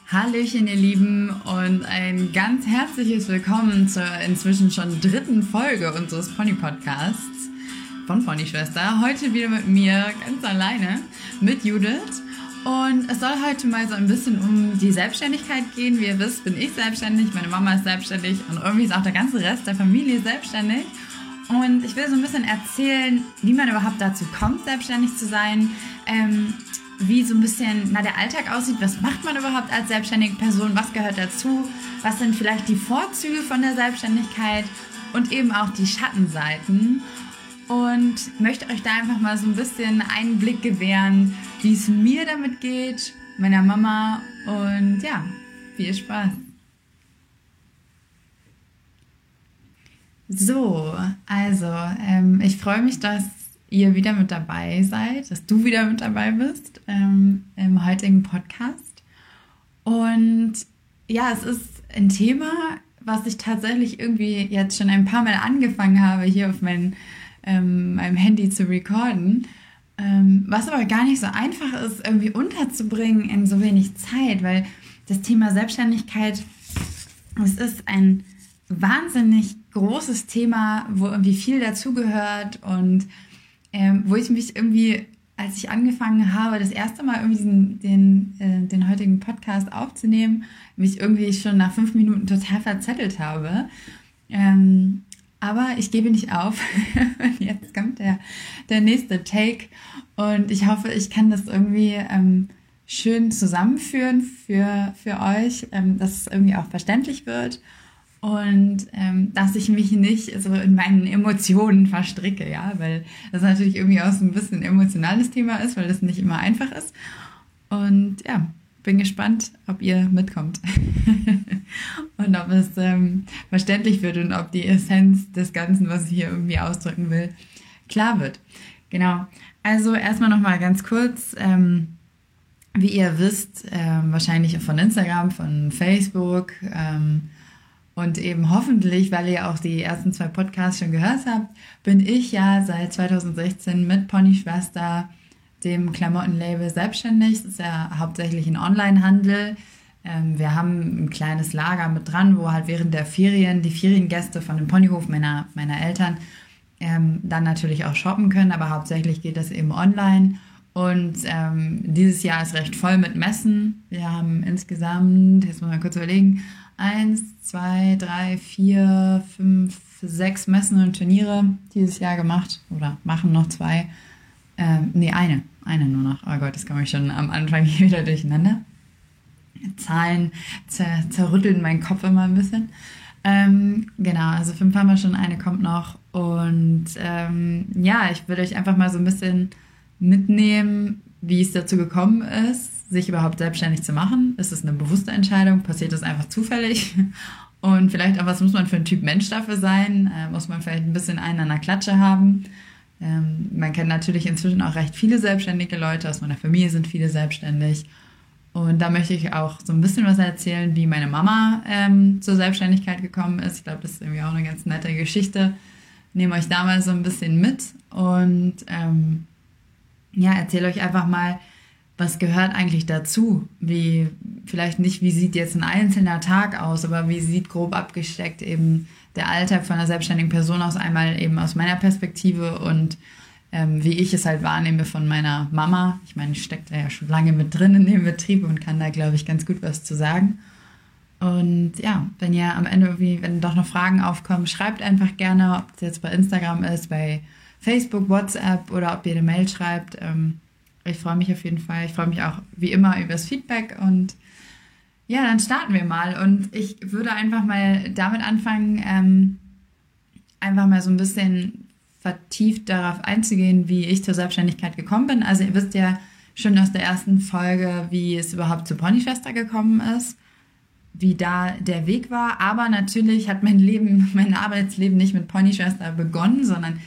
Hallöchen, ihr Lieben, und ein ganz herzliches Willkommen zur inzwischen schon 3. Folge unseres Pony-Podcasts von Ponyschwester. Heute wieder mit mir ganz alleine, mit Judith. Und es soll heute mal so ein bisschen um die Selbstständigkeit gehen. Wie ihr wisst, bin ich selbstständig, meine Mama ist selbstständig und irgendwie ist auch der ganze Rest der Familie selbstständig. Und ich will so ein bisschen erzählen, wie man überhaupt dazu kommt, selbstständig zu sein, wie so ein bisschen der Alltag aussieht, was macht man überhaupt als selbstständige Person, was gehört dazu, was sind vielleicht die Vorzüge von der Selbstständigkeit und eben auch die Schattenseiten. Und möchte euch da einfach mal so ein bisschen Einblick gewähren, wie es mir damit geht, meiner Mama, und ja, viel Spaß. So, also ich freue mich, dass ihr wieder mit dabei seid, dass du wieder mit dabei bist im heutigen Podcast. Und ja, es ist ein Thema, was ich tatsächlich irgendwie jetzt schon ein paar Mal angefangen habe, hier auf meinem Handy zu recorden, was aber gar nicht so einfach ist, irgendwie unterzubringen in so wenig Zeit, weil das Thema Selbstständigkeit, es ist ein wahnsinnig großes Thema, wo irgendwie viel dazugehört und wo ich mich irgendwie, als ich angefangen habe, das erste Mal irgendwie den heutigen Podcast aufzunehmen, mich irgendwie schon nach 5 Minuten total verzettelt habe. Aber ich gebe nicht auf. Jetzt kommt der nächste Take und ich hoffe, ich kann das irgendwie schön zusammenführen für euch, dass es irgendwie auch verständlich wird. Und dass ich mich nicht so in meinen Emotionen verstricke, ja, weil das natürlich irgendwie auch so ein bisschen ein emotionales Thema ist, weil das nicht immer einfach ist. Und ja, bin gespannt, ob ihr mitkommt und ob es verständlich wird und ob die Essenz des Ganzen, was ich hier irgendwie ausdrücken will, klar wird. Genau, also erstmal nochmal ganz kurz, wie ihr wisst, wahrscheinlich von Instagram, von Facebook, und eben hoffentlich, weil ihr auch die ersten 2 Podcasts schon gehört habt, bin ich ja seit 2016 mit Ponyschwester, dem Klamottenlabel, selbstständig. Das ist ja hauptsächlich ein Onlinehandel. Wir haben ein kleines Lager mit dran, wo halt während der Ferien die Feriengäste von dem Ponyhof meiner Eltern dann natürlich auch shoppen können, aber hauptsächlich geht das eben online. Und dieses Jahr ist recht voll mit Messen. Wir haben insgesamt, jetzt muss man kurz überlegen, 1, 2, 3, 4, 5, 6 Messen und Turniere dieses Jahr gemacht oder machen noch 2. Eine nur noch. Oh Gott, das komme ich schon am Anfang hier wieder durcheinander. Zahlen zerrütteln meinen Kopf immer ein bisschen. Genau, also 5 haben wir schon, eine kommt noch. Und ja, ich würde euch einfach mal so ein bisschen mitnehmen, wie es dazu gekommen ist, sich überhaupt selbstständig zu machen. Ist es eine bewusste Entscheidung? Passiert das einfach zufällig? Und vielleicht auch, was muss man für ein Typ Mensch dafür sein? Muss man vielleicht ein bisschen einen an der Klatsche haben? Man kennt natürlich inzwischen auch recht viele selbstständige Leute. Aus meiner Familie sind viele selbstständig. Und da möchte ich auch so ein bisschen was erzählen, wie meine Mama zur Selbstständigkeit gekommen ist. Ich glaube, das ist irgendwie auch eine ganz nette Geschichte. Nehme euch da mal so ein bisschen mit und ja, erzähle euch einfach mal, was gehört eigentlich dazu? Vielleicht nicht, wie sieht jetzt ein einzelner Tag aus, aber wie sieht grob abgesteckt eben der Alltag von einer selbstständigen Person aus, einmal eben aus meiner Perspektive und wie ich es halt wahrnehme von meiner Mama. Ich meine, ich stecke da ja schon lange mit drin in dem Betrieb und kann da, glaube ich, ganz gut was zu sagen. Und ja, wenn ihr am Ende irgendwie, wenn doch noch Fragen aufkommen, schreibt einfach gerne, ob es jetzt bei Instagram ist, bei Facebook, WhatsApp oder ob ihr eine Mail schreibt. Ich freue mich auf jeden Fall. Ich freue mich auch wie immer über das Feedback und ja, dann starten wir mal. Und ich würde einfach mal damit anfangen, einfach mal so ein bisschen vertieft darauf einzugehen, wie ich zur Selbstständigkeit gekommen bin. Also ihr wisst ja schon aus der ersten Folge, wie es überhaupt zu Ponyschwester gekommen ist, wie da der Weg war. Aber natürlich hat mein Arbeitsleben nicht mit Ponyschwester begonnen, sondern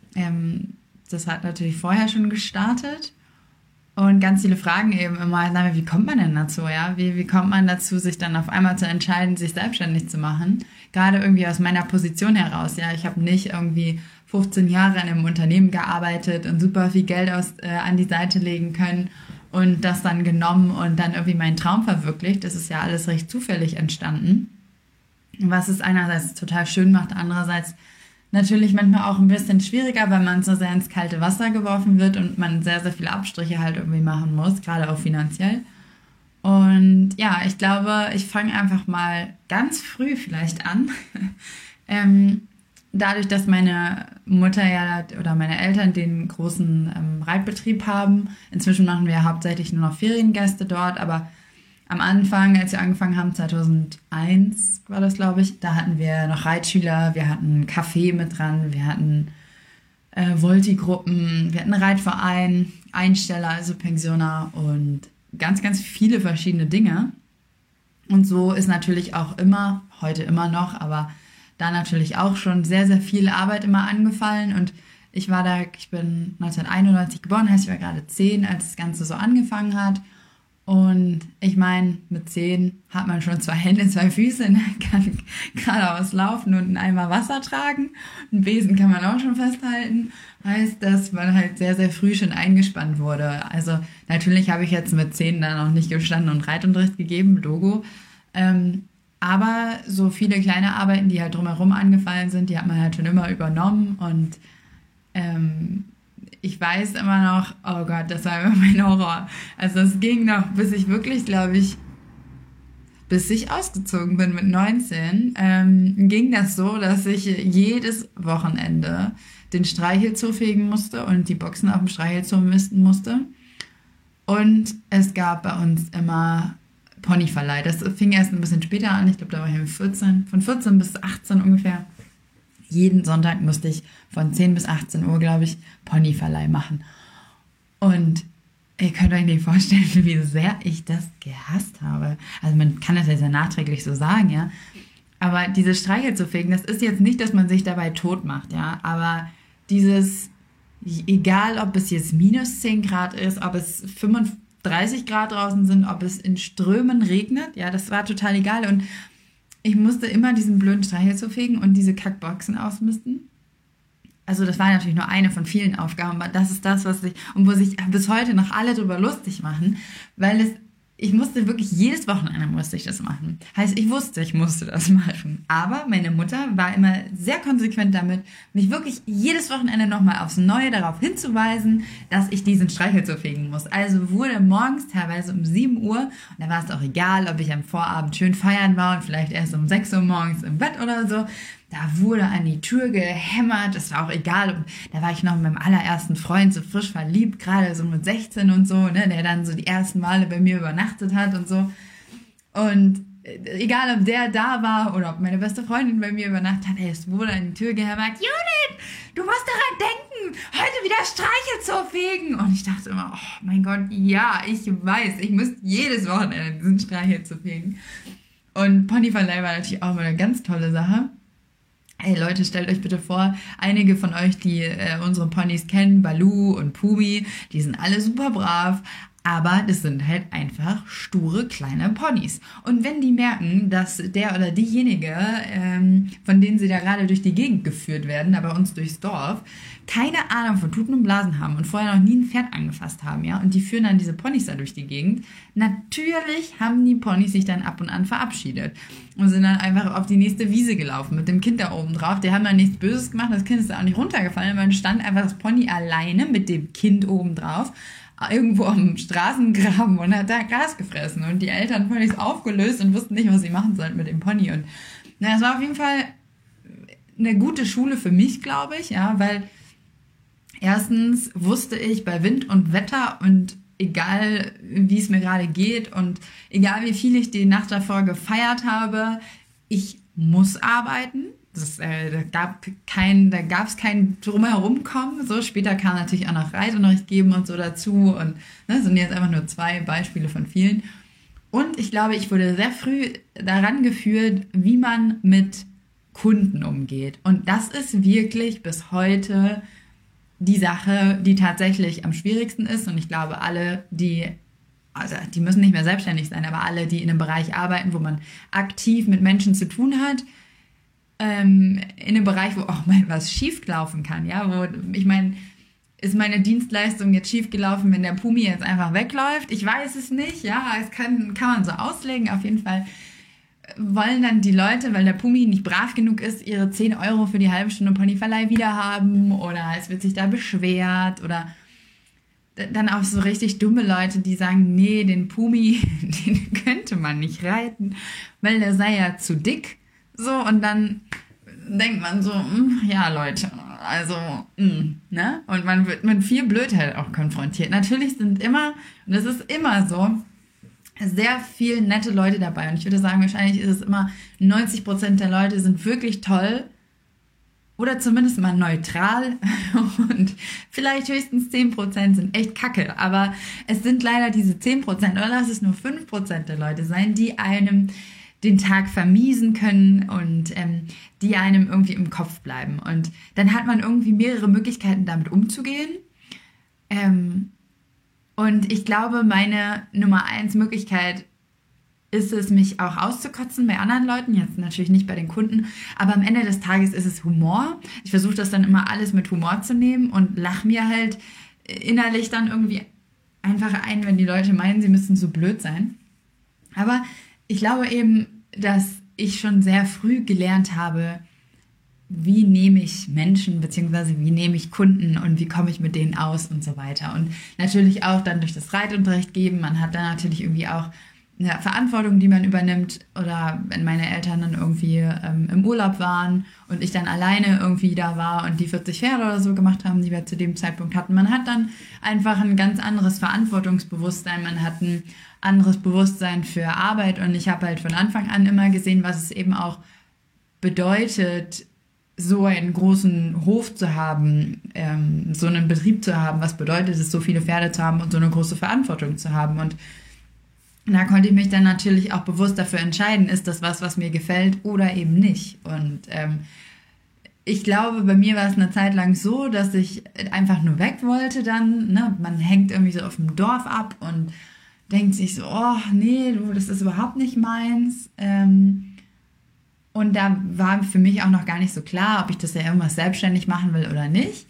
das hat natürlich vorher schon gestartet. Und ganz viele fragen eben immer, wie kommt man denn dazu, ja? Wie kommt man dazu, sich dann auf einmal zu entscheiden, sich selbstständig zu machen? Gerade irgendwie aus meiner Position heraus, ja. Ich habe nicht irgendwie 15 Jahre in einem Unternehmen gearbeitet und super viel Geld an die Seite legen können und das dann genommen und dann irgendwie meinen Traum verwirklicht. Das ist ja alles recht zufällig entstanden. Was es einerseits total schön macht, andererseits natürlich manchmal auch ein bisschen schwieriger, weil man so sehr ins kalte Wasser geworfen wird und man sehr, sehr viele Abstriche halt irgendwie machen muss, gerade auch finanziell. Und ja, ich glaube, ich fange einfach mal ganz früh vielleicht an. Dadurch, dass meine Mutter ja oder meine Eltern den großen Reitbetrieb haben. Inzwischen machen wir hauptsächlich nur noch Feriengäste dort, aber am Anfang, als wir angefangen haben, 2001 war das, glaube ich, da hatten wir noch Reitschüler, wir hatten Café mit dran, wir hatten Volti-Gruppen, wir hatten einen Reitverein, Einsteller, also Pensioner und ganz, ganz viele verschiedene Dinge. Und so ist natürlich auch immer, heute immer noch, aber da natürlich auch schon sehr, sehr viel Arbeit immer angefallen. Und ich bin 1991 geboren, heißt ich war gerade 10, als das Ganze so angefangen hat. Und ich meine, mit 10 hat man schon 2 Hände, 2 Füße, kann geradeaus laufen und einen Eimer Wasser tragen. Einen Besen kann man auch schon festhalten. Heißt, dass man halt sehr, sehr früh schon eingespannt wurde. Also natürlich habe ich jetzt mit 10 dann noch nicht gestanden und Reitunterricht gegeben, Logo. Aber so viele kleine Arbeiten, die halt drumherum angefallen sind, die hat man halt schon immer übernommen. Und ich weiß immer noch, oh Gott, das war immer mein Horror. Also es ging noch, bis ich wirklich, glaube ich, bis ich ausgezogen bin mit 19, ging das so, dass ich jedes Wochenende den Streichelzoo fegen musste und die Boxen auf dem Streichelzoo misten musste. Und es gab bei uns immer Ponyverleih. Das fing erst ein bisschen später an. Ich glaube, da war ich 14. Von 14 bis 18 ungefähr. Jeden Sonntag musste ich von 10 bis 18 Uhr, glaube ich, Ponyverleih machen. Und ihr könnt euch nicht vorstellen, wie sehr ich das gehasst habe. Also man kann das ja sehr nachträglich so sagen, ja. Aber dieses Streichel zu fegen, das ist jetzt nicht, dass man sich dabei tot macht, ja. Aber dieses, egal ob es jetzt minus 10 Grad ist, ob es 35 Grad draußen sind, ob es in Strömen regnet, ja, das war total egal. Und ich musste immer diesen blöden Streichelzoo fegen und diese Kackboxen ausmisten. Also das war natürlich nur eine von vielen Aufgaben, aber das ist das, wo sich bis heute noch alle drüber lustig machen, weil ich musste wirklich, jedes Wochenende musste ich das machen. Heißt, ich wusste, ich musste das machen. Aber meine Mutter war immer sehr konsequent damit, mich wirklich jedes Wochenende nochmal aufs Neue darauf hinzuweisen, dass ich diesen Streichelzoo fegen muss. Also wurde morgens teilweise um 7 Uhr, und da war es auch egal, ob ich am Vorabend schön feiern war und vielleicht erst um 6 Uhr morgens im Bett oder so, da wurde an die Tür gehämmert, das war auch egal. Da war ich noch mit meinem allerersten Freund so frisch verliebt, gerade so mit 16 und so, ne, der dann so die ersten Male bei mir übernachtet hat und so. Und egal, ob der da war oder ob meine beste Freundin bei mir übernachtet hat, es wurde an die Tür gehämmert, Judith, du musst daran denken, heute wieder Streichelzoo fegen. Und ich dachte immer, oh mein Gott, ja, ich weiß, ich muss jedes Wochenende diesen Streichelzoo fegen. Und Ponyverleih war natürlich auch mal eine ganz tolle Sache. Hey Leute, stellt euch bitte vor, einige von euch, die unsere Ponys kennen, Baloo und Pubi, die sind alle super brav, aber das sind halt einfach sture kleine Ponys. Und wenn die merken, dass der oder diejenige, von denen sie da gerade durch die Gegend geführt werden, da bei uns durchs Dorf, keine Ahnung von Tuten und Blasen haben und vorher noch nie ein Pferd angefasst haben, ja, und die führen dann diese Ponys da durch die Gegend, natürlich haben die Ponys sich dann ab und an verabschiedet und sind dann einfach auf die nächste Wiese gelaufen mit dem Kind da oben drauf. Die haben dann nichts Böses gemacht, das Kind ist da auch nicht runtergefallen, man stand einfach das Pony alleine mit dem Kind oben drauf, irgendwo am Straßengraben und hat da Gras gefressen und die Eltern Ponys aufgelöst und wussten nicht, was sie machen sollten mit dem Pony. Und na, das war auf jeden Fall eine gute Schule für mich, glaube ich, ja, weil erstens wusste ich bei Wind und Wetter und egal wie es mir gerade geht und egal wie viel ich die Nacht davor gefeiert habe, ich muss arbeiten. Da gab es kein Drumherumkommen. So, später kam natürlich auch noch Reitunterricht geben und so dazu. Und das sind jetzt einfach nur 2 Beispiele von vielen. Und ich glaube, ich wurde sehr früh daran geführt, wie man mit Kunden umgeht. Und das ist wirklich bis heute die Sache, die tatsächlich am schwierigsten ist. Und ich glaube, alle, die müssen nicht mehr selbstständig sein, aber alle, die in einem Bereich arbeiten, wo man aktiv mit Menschen zu tun hat, in einem Bereich, wo auch mal was schief laufen kann, ja, wo, ich meine, ist meine Dienstleistung jetzt schiefgelaufen, wenn der Pumi jetzt einfach wegläuft? Ich weiß es nicht, ja, es kann man so auslegen. Auf jeden Fall wollen dann die Leute, weil der Pumi nicht brav genug ist, ihre 10 Euro für die halbe Stunde Ponyverleih wieder haben oder es wird sich da beschwert oder dann auch so richtig dumme Leute, die sagen, nee, den Pumi, den könnte man nicht reiten, weil der sei ja zu dick. So, und dann denkt man so, ja Leute, also, ne? Und man wird mit viel Blödheit auch konfrontiert. Natürlich sind immer, und das ist immer so, sehr viele nette Leute dabei. Und ich würde sagen, wahrscheinlich ist es immer 90% der Leute sind wirklich toll oder zumindest mal neutral und vielleicht höchstens 10% sind echt kacke. Aber es sind leider diese 10% oder lass es nur 5% der Leute sein, die einem den Tag vermiesen können und die einem irgendwie im Kopf bleiben. Und dann hat man irgendwie mehrere Möglichkeiten, damit umzugehen. Und ich glaube, meine Nummer 1 Möglichkeit ist es, mich auch auszukotzen bei anderen Leuten, jetzt natürlich nicht bei den Kunden, aber am Ende des Tages ist es Humor. Ich versuche das dann immer alles mit Humor zu nehmen und lache mir halt innerlich dann irgendwie einfach ein, wenn die Leute meinen, sie müssen so blöd sein. Aber ich glaube eben, dass ich schon sehr früh gelernt habe, wie nehme ich Menschen beziehungsweise wie nehme ich Kunden und wie komme ich mit denen aus und so weiter. Und natürlich auch dann durch das Reitunterricht geben. Man hat dann natürlich irgendwie auch eine Verantwortung, die man übernimmt. Oder wenn meine Eltern dann irgendwie im Urlaub waren und ich dann alleine irgendwie da war und die 40 Pferde oder so gemacht haben, die wir zu dem Zeitpunkt hatten. Man hat dann einfach ein ganz anderes Verantwortungsbewusstsein. Man hat ein anderes Bewusstsein für Arbeit. Und ich habe halt von Anfang an immer gesehen, was es eben auch bedeutet, so einen großen Hof zu haben, so einen Betrieb zu haben, was bedeutet es, so viele Pferde zu haben und so eine große Verantwortung zu haben. Und da konnte ich mich dann natürlich auch bewusst dafür entscheiden, ist das was mir gefällt oder eben nicht. Und ich glaube, bei mir war es eine Zeit lang so, dass ich einfach nur weg wollte dann. Ne? Man hängt irgendwie so auf dem Dorf ab und denkt sich so, oh nee, das ist überhaupt nicht meins. Und da war für mich auch noch gar nicht so klar, ob ich das ja irgendwas selbstständig machen will oder nicht.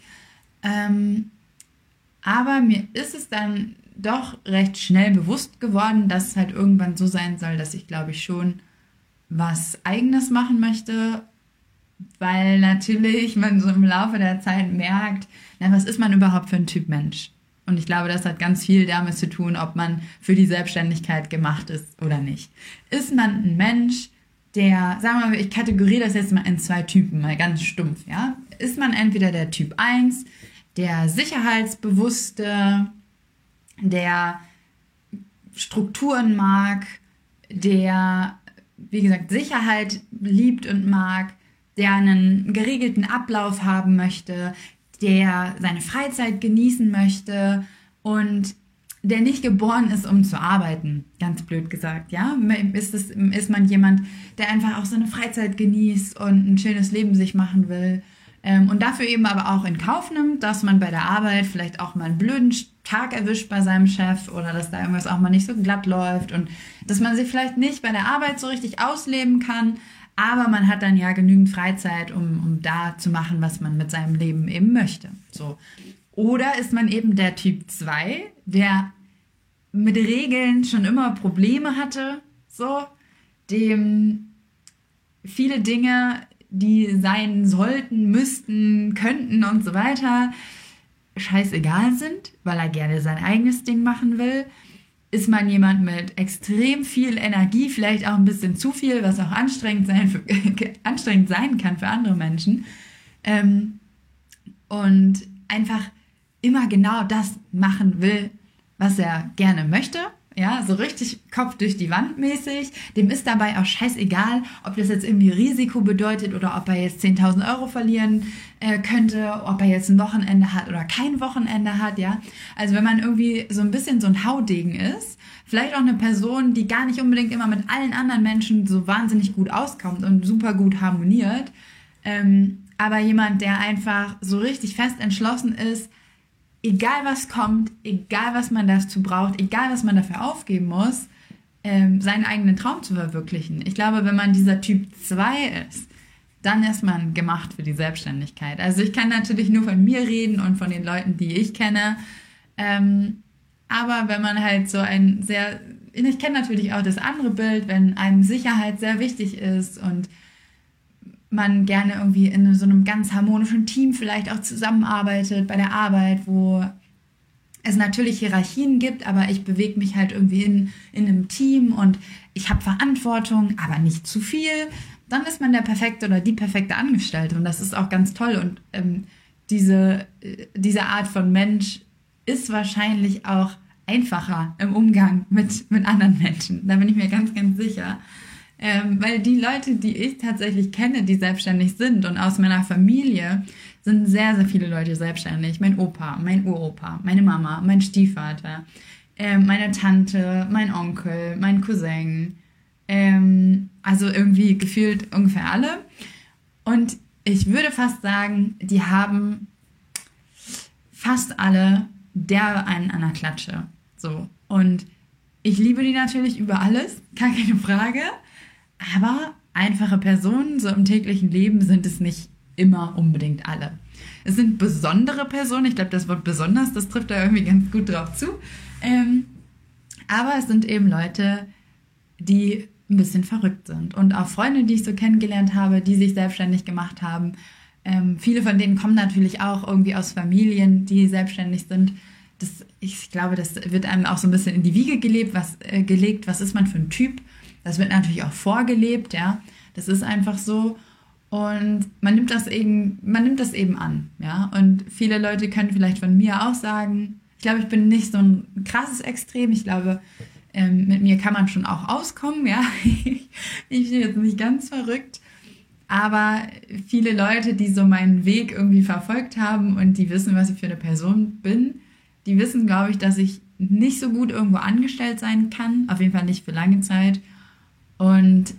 Aber mir ist es dann doch recht schnell bewusst geworden, dass es halt irgendwann so sein soll, dass ich, glaube ich, schon was Eigenes machen möchte, weil natürlich man so im Laufe der Zeit merkt, na, was ist man überhaupt für ein Typ Mensch? Und ich glaube, das hat ganz viel damit zu tun, ob man für die Selbstständigkeit gemacht ist oder nicht. Ist man ein Mensch, der, sagen wir mal, ich kategoriere das jetzt mal in 2 Typen, mal ganz stumpf, ja? Ist man entweder der Typ 1, der sicherheitsbewusste, der Strukturen mag, der, wie gesagt, Sicherheit liebt und mag, der einen geregelten Ablauf haben möchte, der seine Freizeit genießen möchte und der nicht geboren ist, um zu arbeiten, ganz blöd gesagt, ja? Ist man jemand, der einfach auch seine Freizeit genießt und ein schönes Leben sich machen will und dafür eben aber auch in Kauf nimmt, dass man bei der Arbeit vielleicht auch mal einen blöden Tag erwischt bei seinem Chef oder dass da irgendwas auch mal nicht so glatt läuft und dass man sich vielleicht nicht bei der Arbeit so richtig ausleben kann, aber man hat dann ja genügend Freizeit, um da zu machen, was man mit seinem Leben eben möchte. So. Oder ist man eben der Typ 2, der mit Regeln schon immer Probleme hatte, so, dem viele Dinge, die sein sollten, müssten, könnten und so weiter, scheißegal sind, weil er gerne sein eigenes Ding machen will. Ist man jemand mit extrem viel Energie, vielleicht auch ein bisschen zu viel, was auch anstrengend sein kann für andere Menschen. Und einfach immer genau das machen will, was er gerne möchte. Ja, so richtig Kopf durch die Wand mäßig. Dem ist dabei auch scheißegal, ob das jetzt irgendwie Risiko bedeutet oder ob er jetzt 10.000 Euro verlieren könnte, ob er jetzt ein Wochenende hat oder kein Wochenende hat, ja. Also wenn man irgendwie so ein bisschen so ein Haudegen ist, vielleicht auch eine Person, die gar nicht unbedingt immer mit allen anderen Menschen so wahnsinnig gut auskommt und super gut harmoniert, aber jemand, der einfach so richtig fest entschlossen ist, egal was kommt, egal was man dazu braucht, egal was man dafür aufgeben muss, seinen eigenen Traum zu verwirklichen. Ich glaube, wenn man dieser Typ 2 ist, dann ist man gemacht für die Selbstständigkeit. Also ich kann natürlich nur von mir reden und von den Leuten, die ich kenne. Aber wenn man halt ich kenne natürlich auch das andere Bild, wenn einem Sicherheit sehr wichtig ist und man gerne irgendwie in so einem ganz harmonischen Team vielleicht auch zusammenarbeitet bei der Arbeit, wo es natürlich Hierarchien gibt, aber ich bewege mich halt irgendwie in einem Team und ich habe Verantwortung, aber nicht zu viel, dann ist man der perfekte oder die perfekte Angestellte und das ist auch ganz toll und diese Art von Mensch ist wahrscheinlich auch einfacher im Umgang mit anderen Menschen, da bin ich mir ganz, ganz sicher. Weil die Leute, die ich tatsächlich kenne, die selbstständig sind und aus meiner Familie, sind sehr, sehr viele Leute selbstständig. Mein Opa, mein Uropa, meine Mama, mein Stiefvater, meine Tante, mein Onkel, mein Cousin. Also irgendwie gefühlt ungefähr alle. Und ich würde fast sagen, die haben fast alle derbe einen an der Klatsche. So. Und ich liebe die natürlich über alles, gar keine Frage. Aber einfache Personen so im täglichen Leben sind es nicht immer unbedingt alle. Es sind besondere Personen, ich glaube, das Wort besonders, das trifft da irgendwie ganz gut drauf zu. Aber es sind eben Leute, die ein bisschen verrückt sind. Und auch Freunde, die ich so kennengelernt habe, die sich selbstständig gemacht haben. Viele von denen kommen natürlich auch irgendwie aus Familien, die selbstständig sind. Ich glaube, das wird einem auch so ein bisschen in die Wiege gelegt, was ist man für ein Typ. Das wird natürlich auch vorgelebt, ja. Das ist einfach so. Und man nimmt das eben an, ja. Und viele Leute können vielleicht von mir auch sagen, ich glaube, ich bin nicht so ein krasses Extrem. Ich glaube, mit mir kann man schon auch auskommen, ja. Ich bin jetzt nicht ganz verrückt. Aber viele Leute, die so meinen Weg irgendwie verfolgt haben und die wissen, was ich für eine Person bin, die wissen, glaube ich, dass ich nicht so gut irgendwo angestellt sein kann. Auf jeden Fall nicht für lange Zeit. Und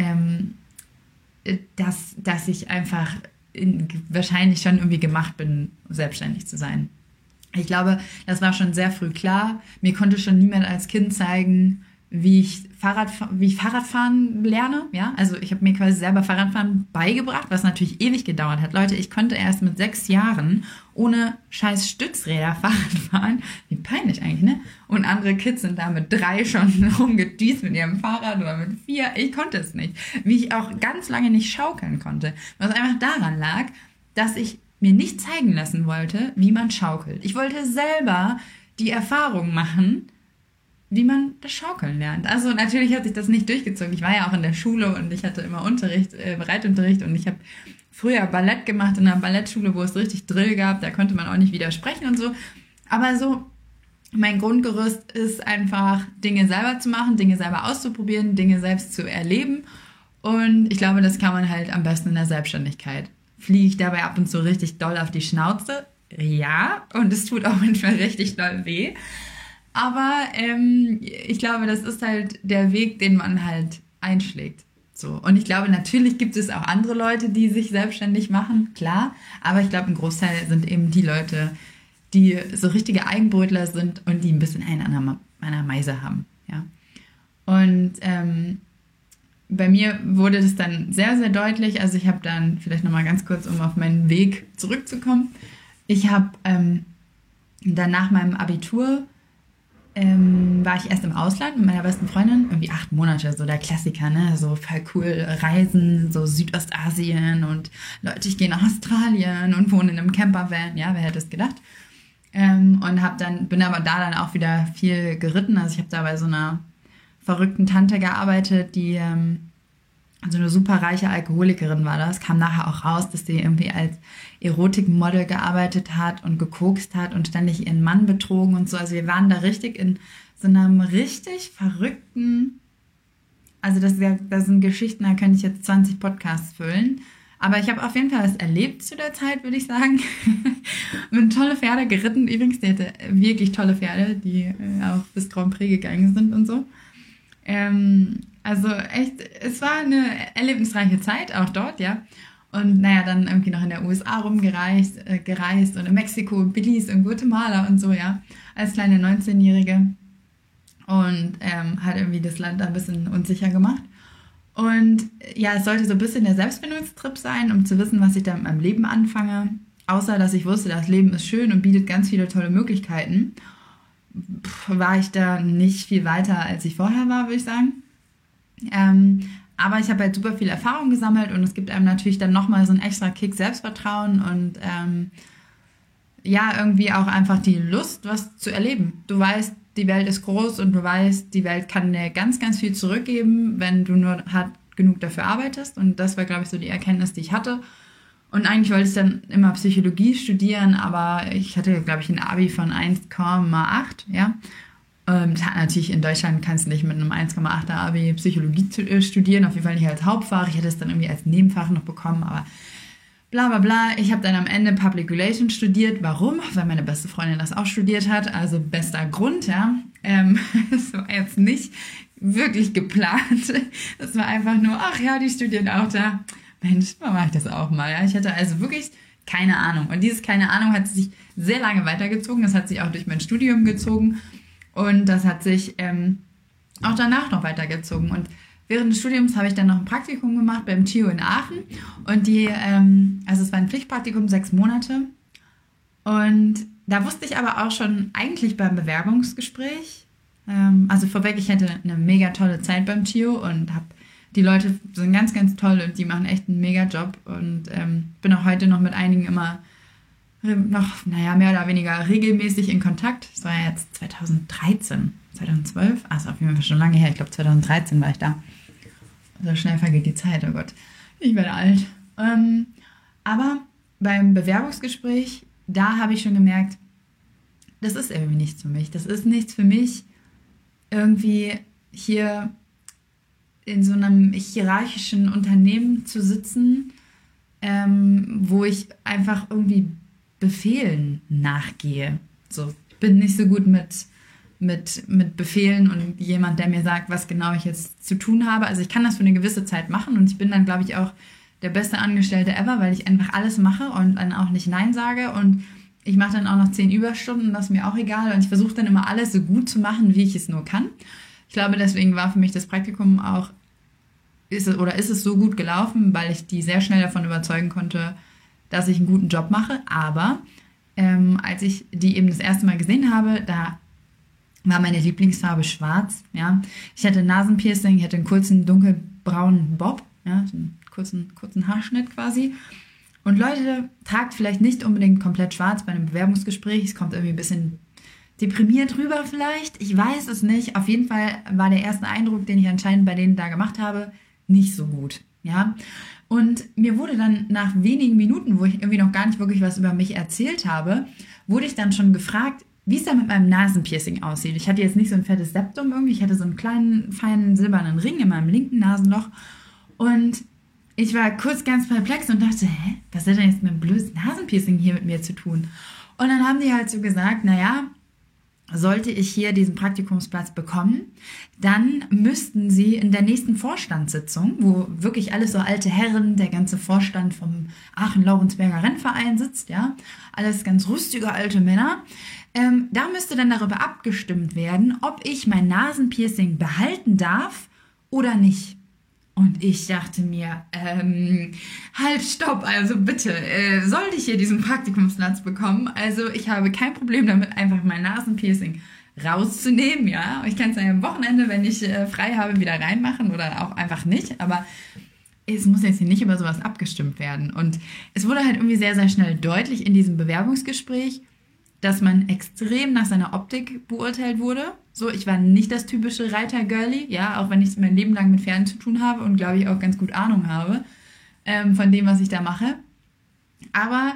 dass ich einfach wahrscheinlich schon irgendwie gemacht bin, selbstständig zu sein. Ich glaube, das war schon sehr früh klar. Mir konnte schon niemand als Kind zeigen, wie ich Fahrradfahren lerne. Ja? Also ich habe mir quasi selber Fahrradfahren beigebracht, was natürlich ewig gedauert hat. Leute, ich konnte erst mit 6 Jahren ohne scheiß Stützräder Fahrrad fahren. Wie peinlich eigentlich, ne? Und andere Kids sind da mit 3 schon rumgedüst mit ihrem Fahrrad oder mit 4. Ich konnte es nicht. Wie ich auch ganz lange nicht schaukeln konnte. Was einfach daran lag, dass ich mir nicht zeigen lassen wollte, wie man schaukelt. Ich wollte selber die Erfahrung machen, wie man das Schaukeln lernt. Also natürlich hat sich das nicht durchgezogen. Ich war ja auch in der Schule und ich hatte immer Reitunterricht und ich habe früher Ballett gemacht in einer Ballettschule, wo es richtig Drill gab. Da konnte man auch nicht widersprechen und so. Aber so mein Grundgerüst ist einfach, Dinge selber zu machen, Dinge selber auszuprobieren, Dinge selbst zu erleben. Und ich glaube, das kann man halt am besten in der Selbstständigkeit. Fliege ich dabei ab und zu richtig doll auf die Schnauze? Ja. Und es tut auch manchmal richtig doll weh. Aber ich glaube, das ist halt der Weg, den man halt einschlägt. So. Und ich glaube, natürlich gibt es auch andere Leute, die sich selbstständig machen, klar. Aber ich glaube, ein Großteil sind eben die Leute, die so richtige Eigenbrötler sind und die ein bisschen einen an der Meise haben. Ja. Und bei mir wurde das dann sehr, sehr deutlich. Also ich habe dann, vielleicht nochmal ganz kurz, um auf meinen Weg zurückzukommen. Ich habe dann nach meinem Abitur war ich erst im Ausland mit meiner besten Freundin, irgendwie 8 Monate, so der Klassiker, ne, so voll cool, Reisen, so Südostasien und Leute, ich gehe nach Australien und wohne in einem Campervan, ja, wer hätte es gedacht, und bin aber da dann auch wieder viel geritten, also ich habe da bei so einer verrückten Tante gearbeitet, die so eine super reiche Alkoholikerin war das, kam nachher auch raus, dass sie irgendwie als Erotikmodel gearbeitet hat und gekokst hat und ständig ihren Mann betrogen und so. Also wir waren da richtig in so einem richtig verrückten, also das sind Geschichten, da könnte ich jetzt 20 Podcasts füllen. Aber ich habe auf jeden Fall was erlebt zu der Zeit, würde ich sagen. Bin tolle Pferde geritten. Übrigens, die hatte wirklich tolle Pferde, die auch bis Grand Prix gegangen sind und so. Also echt, es war eine erlebnisreiche Zeit, auch dort, ja. Und naja, dann irgendwie noch in der USA rumgereist und in Mexiko, Belize und Guatemala und so, ja. Als kleine 19-Jährige. Und hat irgendwie das Land ein bisschen unsicher gemacht. Und ja, es sollte so ein bisschen der Selbstfindungstrip sein, um zu wissen, was ich da mit meinem Leben anfange. Außer, dass ich wusste, das Leben ist schön und bietet ganz viele tolle Möglichkeiten, war ich da nicht viel weiter, als ich vorher war, würde ich sagen. Aber ich habe halt super viel Erfahrung gesammelt und es gibt einem natürlich dann nochmal so einen extra Kick Selbstvertrauen und ja, irgendwie auch einfach die Lust, was zu erleben. Du weißt, die Welt ist groß und du weißt, die Welt kann dir ganz, ganz viel zurückgeben, wenn du nur hart genug dafür arbeitest. Und das war, glaube ich, so die Erkenntnis, die ich hatte. Und eigentlich wollte ich dann immer Psychologie studieren, aber ich hatte, glaube ich, ein Abi von 1,8, ja. Natürlich in Deutschland kannst du nicht mit einem 1,8er Abi Psychologie studieren, auf jeden Fall nicht als Hauptfach. Ich hätte es dann irgendwie als Nebenfach noch bekommen, aber bla bla bla. Ich habe dann am Ende Public Relations studiert. Warum? Weil meine beste Freundin das auch studiert hat, also bester Grund, ja. Das war jetzt nicht wirklich geplant. Das war einfach nur, ach ja, die studieren auch da. Mensch, dann mache ich das auch mal. Ja? Ich hatte also wirklich keine Ahnung. Und dieses keine Ahnung hat sich sehr lange weitergezogen. Das hat sich auch durch mein Studium gezogen. Und das hat sich auch danach noch weitergezogen. Und während des Studiums habe ich dann noch ein Praktikum gemacht beim TIO in Aachen. Und also es war ein Pflichtpraktikum, 6 Monate. Und da wusste ich aber auch schon eigentlich beim Bewerbungsgespräch, also vorweg, ich hatte eine mega tolle Zeit beim TIO und die Leute sind ganz, ganz toll und die machen echt einen mega Job. Und bin auch heute noch mit einigen immer mehr oder weniger regelmäßig in Kontakt. Das war ja jetzt 2012, also auf jeden Fall schon lange her. Ich glaube 2013 war ich da. So schnell vergeht die Zeit, oh Gott. Ich werde alt. Aber beim Bewerbungsgespräch, da habe ich schon gemerkt, das ist irgendwie nichts für mich. Das ist nichts für mich, irgendwie hier in so einem hierarchischen Unternehmen zu sitzen, wo ich einfach irgendwie Befehlen nachgehe. So, ich bin nicht so gut mit Befehlen und jemand, der mir sagt, was genau ich jetzt zu tun habe. Also ich kann das für eine gewisse Zeit machen und ich bin dann, glaube ich, auch der beste Angestellte ever, weil ich einfach alles mache und dann auch nicht Nein sage und ich mache dann auch noch 10 Überstunden, das ist mir auch egal und ich versuche dann immer alles so gut zu machen, wie ich es nur kann. Ich glaube, deswegen war für mich das Praktikum auch, ist es so gut gelaufen, weil ich die sehr schnell davon überzeugen konnte, dass ich einen guten Job mache. Aber als ich die eben das erste Mal gesehen habe, da war meine Lieblingsfarbe schwarz. Ja. Ich hatte ein Nasenpiercing, ich hatte einen kurzen dunkelbraunen Bob, ja, so einen kurzen Haarschnitt quasi. Und Leute, tragt vielleicht nicht unbedingt komplett schwarz bei einem Bewerbungsgespräch. Es kommt irgendwie ein bisschen deprimiert rüber vielleicht. Ich weiß es nicht. Auf jeden Fall war der erste Eindruck, den ich anscheinend bei denen da gemacht habe, nicht so gut. Ja. Und mir wurde dann nach wenigen Minuten, wo ich irgendwie noch gar nicht wirklich was über mich erzählt habe, wurde ich dann schon gefragt, wie es da mit meinem Nasenpiercing aussieht. Ich hatte jetzt nicht so ein fettes Septum irgendwie, ich hatte so einen kleinen, feinen, silbernen Ring in meinem linken Nasenloch. Und ich war kurz ganz perplex und dachte, was hat denn jetzt mit dem blöden Nasenpiercing hier mit mir zu tun? Und dann haben die halt so gesagt, naja, sollte ich hier diesen Praktikumsplatz bekommen, dann müssten sie in der nächsten Vorstandssitzung, wo wirklich alles so alte Herren, der ganze Vorstand vom Aachen-Laurensberger Rennverein sitzt, ja, alles ganz rüstige alte Männer, da müsste dann darüber abgestimmt werden, ob ich mein Nasenpiercing behalten darf oder nicht. Und ich dachte mir, halt, stopp, also bitte, sollte ich hier diesen Praktikumsplatz bekommen? Also ich habe kein Problem damit, einfach mein Nasenpiercing rauszunehmen, ja. Ich kann es ja am Wochenende, wenn ich frei habe, wieder reinmachen oder auch einfach nicht, aber es muss jetzt hier nicht über sowas abgestimmt werden. Und es wurde halt irgendwie sehr, sehr schnell deutlich in diesem Bewerbungsgespräch, dass man extrem nach seiner Optik beurteilt wurde. So, ich war nicht das typische Reiter-Girlie, ja, auch wenn ich mein Leben lang mit Pferden zu tun habe und, glaube ich, auch ganz gut Ahnung habe von dem, was ich da mache. Aber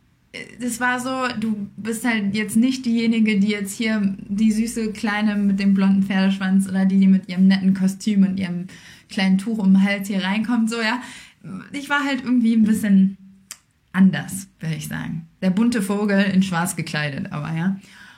das war so, du bist halt jetzt nicht diejenige, die jetzt hier die süße Kleine mit dem blonden Pferdeschwanz oder die mit ihrem netten Kostüm und ihrem kleinen Tuch um den Hals hier reinkommt, so, ja. Ich war halt irgendwie ein bisschen anders, würde ich sagen. Der bunte Vogel in schwarz gekleidet, aber ja.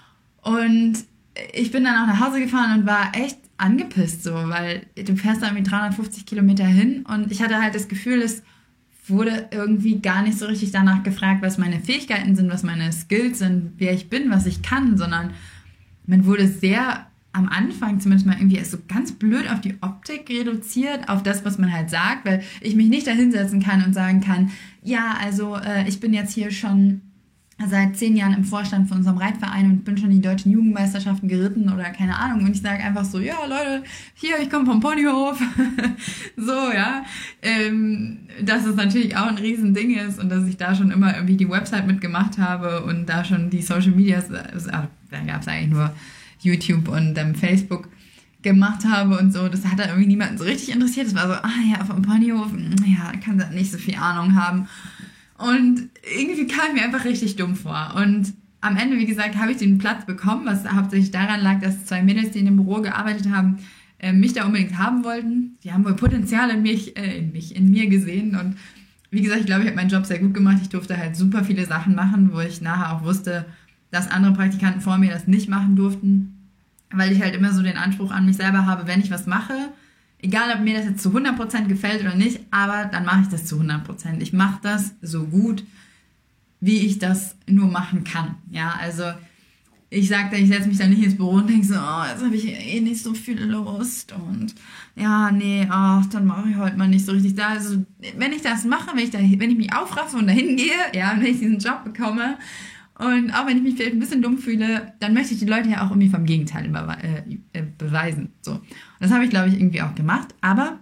Und ich bin dann auch nach Hause gefahren und war echt angepisst, so, weil du fährst da irgendwie 350 Kilometer hin und ich hatte halt das Gefühl, es wurde irgendwie gar nicht so richtig danach gefragt, was meine Fähigkeiten sind, was meine Skills sind, wer ich bin, was ich kann, sondern man wurde sehr am Anfang zumindest mal irgendwie so ganz blöd auf die Optik reduziert, auf das, was man halt sagt, weil ich mich nicht da hinsetzen kann und sagen kann, ja, also ich bin jetzt hier schon seit 10 Jahren im Vorstand von unserem Reitverein und bin schon die deutschen Jugendmeisterschaften geritten oder keine Ahnung. Und ich sage einfach so, ja Leute, hier, ich komme vom Ponyhof. So, ja. Dass es natürlich auch ein Riesending ist und dass ich da schon immer irgendwie die Website mitgemacht habe und da schon die Social Medias, da gab es eigentlich nur YouTube und Facebook gemacht habe und so. Das hat da irgendwie niemanden so richtig interessiert. Es war so, ja, vom Ponyhof, ja, kann da nicht so viel Ahnung haben. Und irgendwie kam ich mir einfach richtig dumm vor. Und am Ende, wie gesagt, habe ich den Platz bekommen, was hauptsächlich daran lag, dass 2 Mädels, die in dem Büro gearbeitet haben, mich da unbedingt haben wollten. Die haben wohl Potenzial in mir gesehen. Und wie gesagt, ich glaube, ich habe meinen Job sehr gut gemacht. Ich durfte halt super viele Sachen machen, wo ich nachher auch wusste, dass andere Praktikanten vor mir das nicht machen durften. Weil ich halt immer so den Anspruch an mich selber habe, wenn ich was mache, egal, ob mir das jetzt zu 100% gefällt oder nicht, aber dann mache ich das zu 100%. Ich mache das so gut, wie ich das nur machen kann. Ja, also ich setze mich dann nicht ins Büro und denke so, jetzt habe ich eh nicht so viel Lust und ja, nee, dann mache ich heute mal nicht so richtig da. Also wenn ich das mache, wenn ich mich aufraffe und dahin gehe, ja, wenn ich diesen Job bekomme und auch wenn ich mich vielleicht ein bisschen dumm fühle, dann möchte ich die Leute ja auch irgendwie vom Gegenteil beweisen. So. Und das habe ich, glaube ich, irgendwie auch gemacht. Aber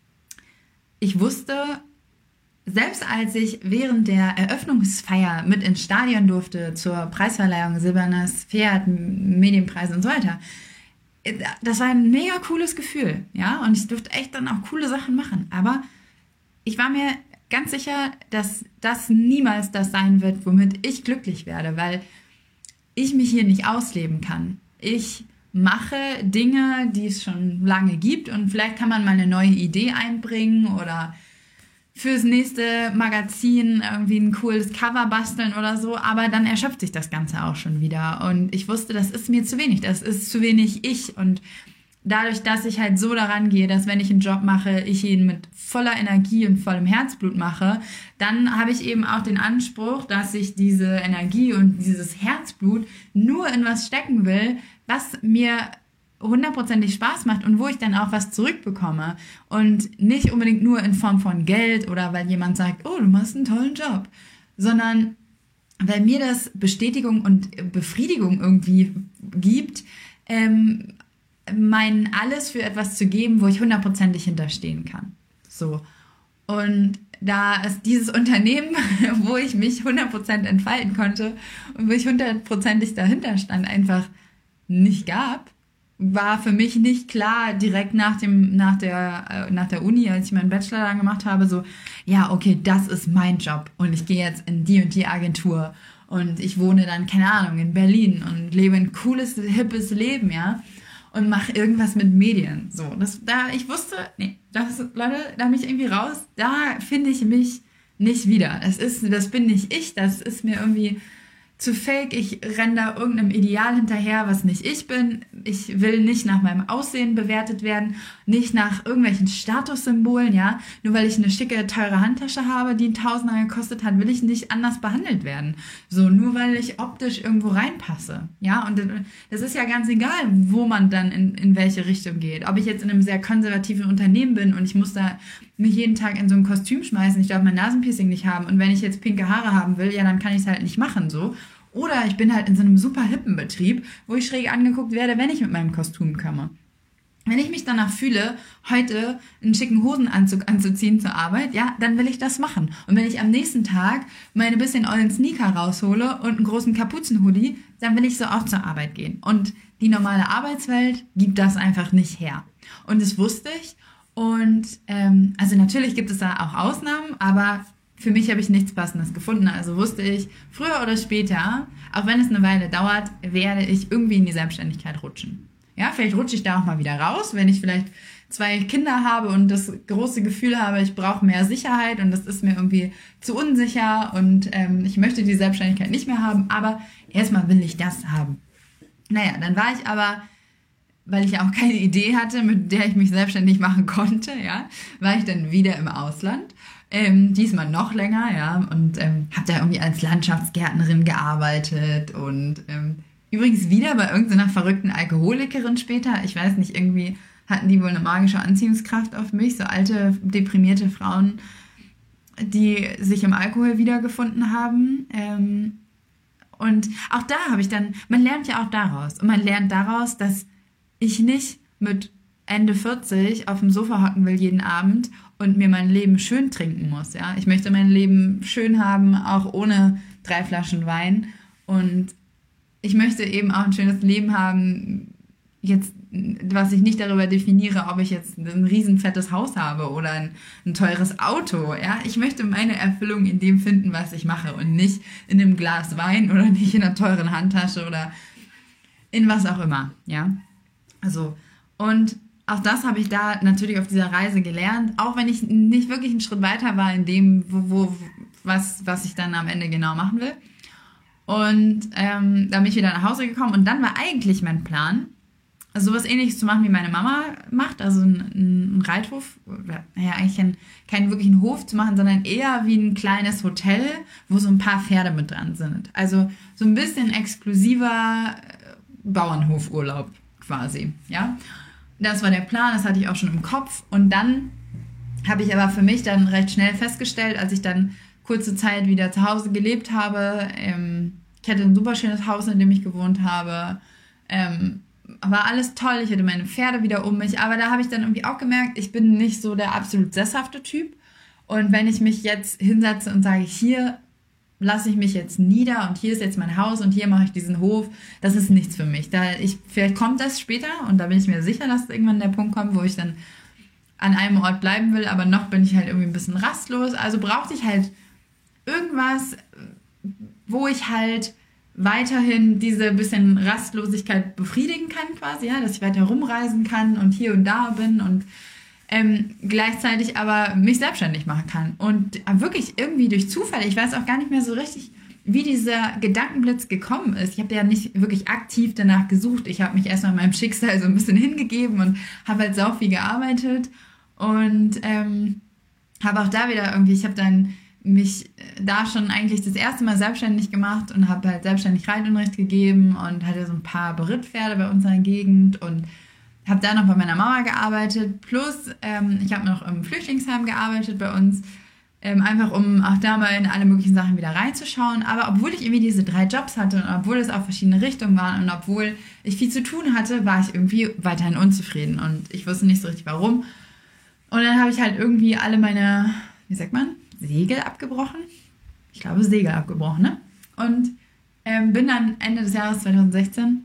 ich wusste, selbst als ich während der Eröffnungsfeier mit ins Stadion durfte, zur Preisverleihung, Silbernes Pferd, Medienpreis und so weiter, das war ein mega cooles Gefühl. Ja? Und ich durfte echt dann auch coole Sachen machen. Aber ich war mir ganz sicher, dass das niemals das sein wird, womit ich glücklich werde, weil ich mich hier nicht ausleben kann. Ich mache Dinge, die es schon lange gibt und vielleicht kann man mal eine neue Idee einbringen oder fürs nächste Magazin irgendwie ein cooles Cover basteln oder so, aber dann erschöpft sich das Ganze auch schon wieder und ich wusste, das ist mir zu wenig, das ist zu wenig ich und dadurch, dass ich halt so daran gehe, dass wenn ich einen Job mache, ich ihn mit voller Energie und vollem Herzblut mache, dann habe ich eben auch den Anspruch, dass ich diese Energie und dieses Herzblut nur in was stecken will, was mir 100%ig Spaß macht und wo ich dann auch was zurückbekomme und nicht unbedingt nur in Form von Geld oder weil jemand sagt, oh, du machst einen tollen Job, sondern weil mir das Bestätigung und Befriedigung irgendwie gibt, mein alles für etwas zu geben, wo ich 100%ig hinterstehen kann. So. Und da es dieses Unternehmen, wo ich mich 100% entfalten konnte und wo ich 100%ig dahinter stand, einfach nicht gab, war für mich nicht klar, direkt nach der Uni, als ich meinen Bachelor dann gemacht habe, so, ja, okay, das ist mein Job und ich gehe jetzt in die und die Agentur und ich wohne dann, keine Ahnung, in Berlin und lebe ein cooles, hippes Leben, ja, und mache irgendwas mit Medien. So, ich wusste, nee, Leute, da bin ich irgendwie raus, da finde ich mich nicht wieder. Das bin nicht ich, das ist mir irgendwie zu fake, ich renne da irgendeinem Ideal hinterher, was nicht ich bin. Ich will nicht nach meinem Aussehen bewertet werden, nicht nach irgendwelchen Statussymbolen, ja. Nur weil ich eine schicke, teure Handtasche habe, die einen Tausender gekostet hat, will ich nicht anders behandelt werden. So, nur weil ich optisch irgendwo reinpasse, ja. Und das ist ja ganz egal, wo man dann in welche Richtung geht. Ob ich jetzt in einem sehr konservativen Unternehmen bin und ich muss da mich jeden Tag in so ein Kostüm schmeißen, ich darf mein Nasenpiercing nicht haben und wenn ich jetzt pinke Haare haben will, ja, dann kann ich es halt nicht machen, so. Oder ich bin halt in so einem super hippen Betrieb, wo ich schräg angeguckt werde, wenn ich mit meinem Kostüm komme. Wenn ich mich danach fühle, heute einen schicken Hosenanzug anzuziehen zur Arbeit, ja, dann will ich das machen. Und wenn ich am nächsten Tag meine bisschen ollen Sneaker raushole und einen großen Kapuzenhoodie, dann will ich so auch zur Arbeit gehen. Und die normale Arbeitswelt gibt das einfach nicht her. Und das wusste ich. Und also natürlich gibt es da auch Ausnahmen, aber für mich habe ich nichts Passendes gefunden. Also wusste ich, früher oder später, auch wenn es eine Weile dauert, werde ich irgendwie in die Selbstständigkeit rutschen. Ja, vielleicht rutsche ich da auch mal wieder raus, wenn ich vielleicht 2 Kinder habe und das große Gefühl habe, ich brauche mehr Sicherheit und das ist mir irgendwie zu unsicher und ich möchte die Selbstständigkeit nicht mehr haben, aber erstmal will ich das haben. Naja, dann war ich aber, weil ich ja auch keine Idee hatte, mit der ich mich selbstständig machen konnte, ja, war ich dann wieder im Ausland. Diesmal noch länger, ja, und habe da irgendwie als Landschaftsgärtnerin gearbeitet und übrigens wieder bei irgendeiner verrückten Alkoholikerin später. Ich weiß nicht, irgendwie hatten die wohl eine magische Anziehungskraft auf mich. So alte, deprimierte Frauen, die sich im Alkohol wiedergefunden haben. Und auch da habe ich dann, man lernt ja auch daraus. Und man lernt daraus, dass ich nicht mit Ende 40 auf dem Sofa hocken will jeden Abend und mir mein Leben schön trinken muss. Ja? Ich möchte mein Leben schön haben, auch ohne 3 Flaschen Wein. Und ich möchte eben auch ein schönes Leben haben, jetzt, was ich nicht darüber definiere, ob ich jetzt ein riesen fettes Haus habe oder ein teures Auto. Ja? Ich möchte meine Erfüllung in dem finden, was ich mache und nicht in einem Glas Wein oder nicht in einer teuren Handtasche oder in was auch immer. Ja? Also, und auch das habe ich da natürlich auf dieser Reise gelernt, auch wenn ich nicht wirklich einen Schritt weiter war in dem, was ich dann am Ende genau machen will. Und dann bin ich wieder nach Hause gekommen und dann war eigentlich mein Plan, also sowas Ähnliches zu machen, wie meine Mama macht, also einen Reithof, naja, eigentlich keinen wirklichen Hof zu machen, sondern eher wie ein kleines Hotel, wo so ein paar Pferde mit dran sind. Also so ein bisschen exklusiver Bauernhofurlaub quasi, ja. Das war der Plan, das hatte ich auch schon im Kopf. Und dann habe ich aber für mich dann recht schnell festgestellt, als ich dann kurze Zeit wieder zu Hause gelebt habe, ich hatte ein super schönes Haus, in dem ich gewohnt habe, war alles toll, ich hatte meine Pferde wieder um mich, aber da habe ich dann irgendwie auch gemerkt, ich bin nicht so der absolut sesshafte Typ. Und wenn ich mich jetzt hinsetze und sage, hier lasse ich mich jetzt nieder und hier ist jetzt mein Haus und hier mache ich diesen Hof, das ist nichts für mich. Vielleicht kommt das später und da bin ich mir sicher, dass irgendwann der Punkt kommt, wo ich dann an einem Ort bleiben will, aber noch bin ich halt irgendwie ein bisschen rastlos. Also brauchte ich halt irgendwas, wo ich halt weiterhin diese bisschen Rastlosigkeit befriedigen kann quasi, ja, dass ich weiter rumreisen kann und hier und da bin und gleichzeitig aber mich selbstständig machen kann. Und wirklich irgendwie durch Zufall, ich weiß auch gar nicht mehr so richtig, wie dieser Gedankenblitz gekommen ist. Ich habe ja nicht wirklich aktiv danach gesucht. Ich habe mich erstmal meinem Schicksal so ein bisschen hingegeben und habe halt sau viel gearbeitet und habe auch da wieder irgendwie, ich habe dann mich da schon eigentlich das erste Mal selbstständig gemacht und habe halt selbstständig Reitunterricht gegeben und hatte so ein paar Berittpferde bei uns in der Gegend und habe da noch bei meiner Mama gearbeitet, plus ich habe noch im Flüchtlingsheim gearbeitet bei uns, einfach um auch da mal in alle möglichen Sachen wieder reinzuschauen. Aber obwohl ich irgendwie diese 3 Jobs hatte und obwohl es auch verschiedene Richtungen waren und obwohl ich viel zu tun hatte, war ich irgendwie weiterhin unzufrieden und ich wusste nicht so richtig warum. Und dann habe ich halt irgendwie alle meine, wie sagt man, Segel abgebrochen. Ich glaube, Segel abgebrochen, ne? Und bin dann Ende des Jahres 2016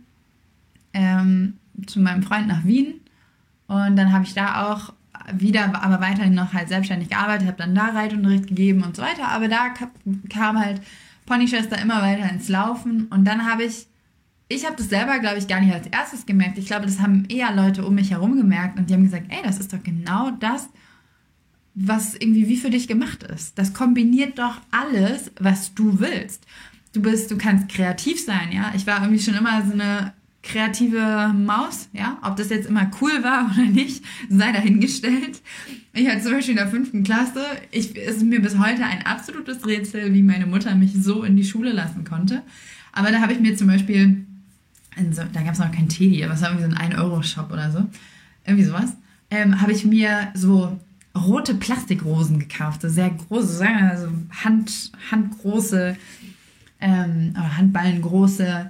zu meinem Freund nach Wien und dann habe ich da auch wieder, aber weiterhin noch halt selbstständig gearbeitet, habe dann da Reitunterricht gegeben und so weiter, aber da kam halt Ponyschwester immer weiter ins Laufen und dann habe ich habe das selber, glaube ich, gar nicht als erstes gemerkt. Ich glaube, das haben eher Leute um mich herum gemerkt und die haben gesagt, ey, das ist doch genau das, was irgendwie wie für dich gemacht ist. Das kombiniert doch alles, was du willst. Du kannst kreativ sein, ja. Ich war irgendwie schon immer so eine kreative Maus, ja. Ob das jetzt immer cool war oder nicht, sei dahingestellt. Ich hatte zum Beispiel in der 5. Klasse, es ist mir bis heute ein absolutes Rätsel, wie meine Mutter mich so in die Schule lassen konnte. Aber da habe ich mir zum Beispiel, da gab es noch kein Teddy, aber es war irgendwie so ein 1-Euro-Shop oder so, irgendwie sowas, habe ich mir so rote Plastikrosen gekauft, so sehr große, also handgroße, handballengroße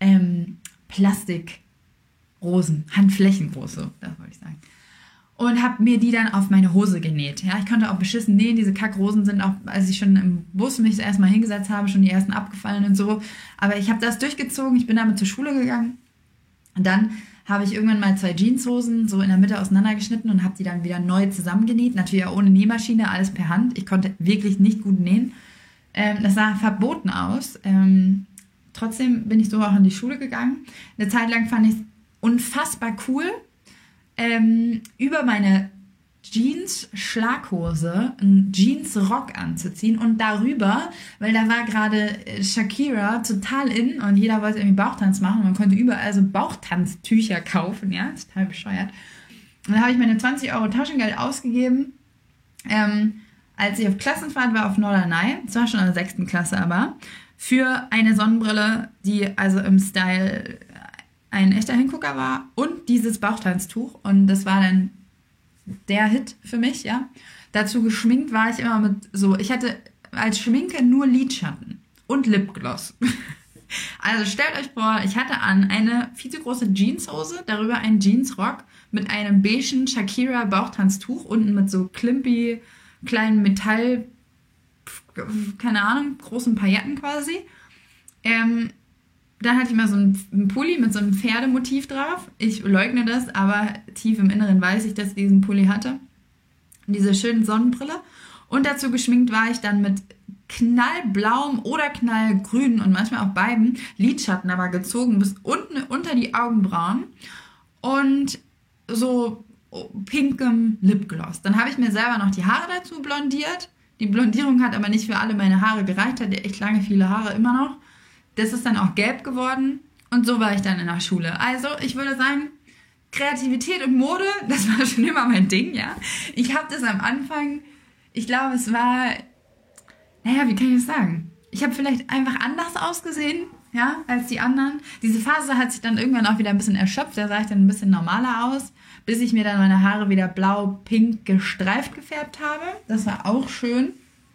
Plastikrosen, handflächengroße, das wollte ich sagen. Und habe mir die dann auf meine Hose genäht. Ja, ich konnte auch beschissen nähen, diese Kackrosen sind auch, als ich schon im Bus mich das erstmal hingesetzt habe, schon die ersten abgefallen und so. Aber ich habe das durchgezogen, ich bin damit zur Schule gegangen und dann habe ich irgendwann mal 2 Jeanshosen so in der Mitte auseinandergeschnitten und habe die dann wieder neu zusammengenäht. Natürlich auch ohne Nähmaschine, alles per Hand. Ich konnte wirklich nicht gut nähen. Das sah verboten aus. Trotzdem bin ich so auch in die Schule gegangen. Eine Zeit lang fand ich es unfassbar cool, über meine Jeans-Schlaghose einen Jeans-Rock anzuziehen und darüber, weil da war gerade Shakira total in und jeder wollte irgendwie Bauchtanz machen und man konnte überall so Bauchtanztücher kaufen, ja, total bescheuert. Und dann habe ich meine 20 € Taschengeld ausgegeben, als ich auf Klassenfahrt war auf Norderney, das war schon in der 6. Klasse aber, für eine Sonnenbrille, die also im Style ein echter Hingucker war und dieses Bauchtanztuch. Und das war dann der Hit für mich, ja. Dazu geschminkt war ich immer mit so, ich hatte als Schminke nur Lidschatten und Lipgloss. Also stellt euch vor, ich hatte an eine viel zu große Jeanshose, darüber einen Jeansrock mit einem beigen Shakira Bauchtanztuch, unten mit so klimpy kleinen Metall, keine Ahnung, großen Pailletten quasi. Dann hatte ich mal so einen Pulli mit so einem Pferdemotiv drauf. Ich leugne das, aber tief im Inneren weiß ich, dass ich diesen Pulli hatte. Und diese schöne Sonnenbrille. Und dazu geschminkt war ich dann mit knallblauem oder knallgrün und manchmal auch beiden Lidschatten, aber gezogen bis unten unter die Augenbrauen und so pinkem Lipgloss. Dann habe ich mir selber noch die Haare dazu blondiert. Die Blondierung hat aber nicht für alle meine Haare gereicht, hatte echt lange viele Haare immer noch. Das ist dann auch gelb geworden und so war ich dann in der Schule. Also ich würde sagen, Kreativität und Mode, das war schon immer mein Ding, ja. Ich habe das am Anfang, ich glaube es war, naja, wie kann ich das sagen? Ich habe vielleicht einfach anders ausgesehen, ja, als die anderen. Diese Phase hat sich dann irgendwann auch wieder ein bisschen erschöpft, da sah ich dann ein bisschen normaler aus, bis ich mir dann meine Haare wieder blau-pink gestreift gefärbt habe. Das war auch schön.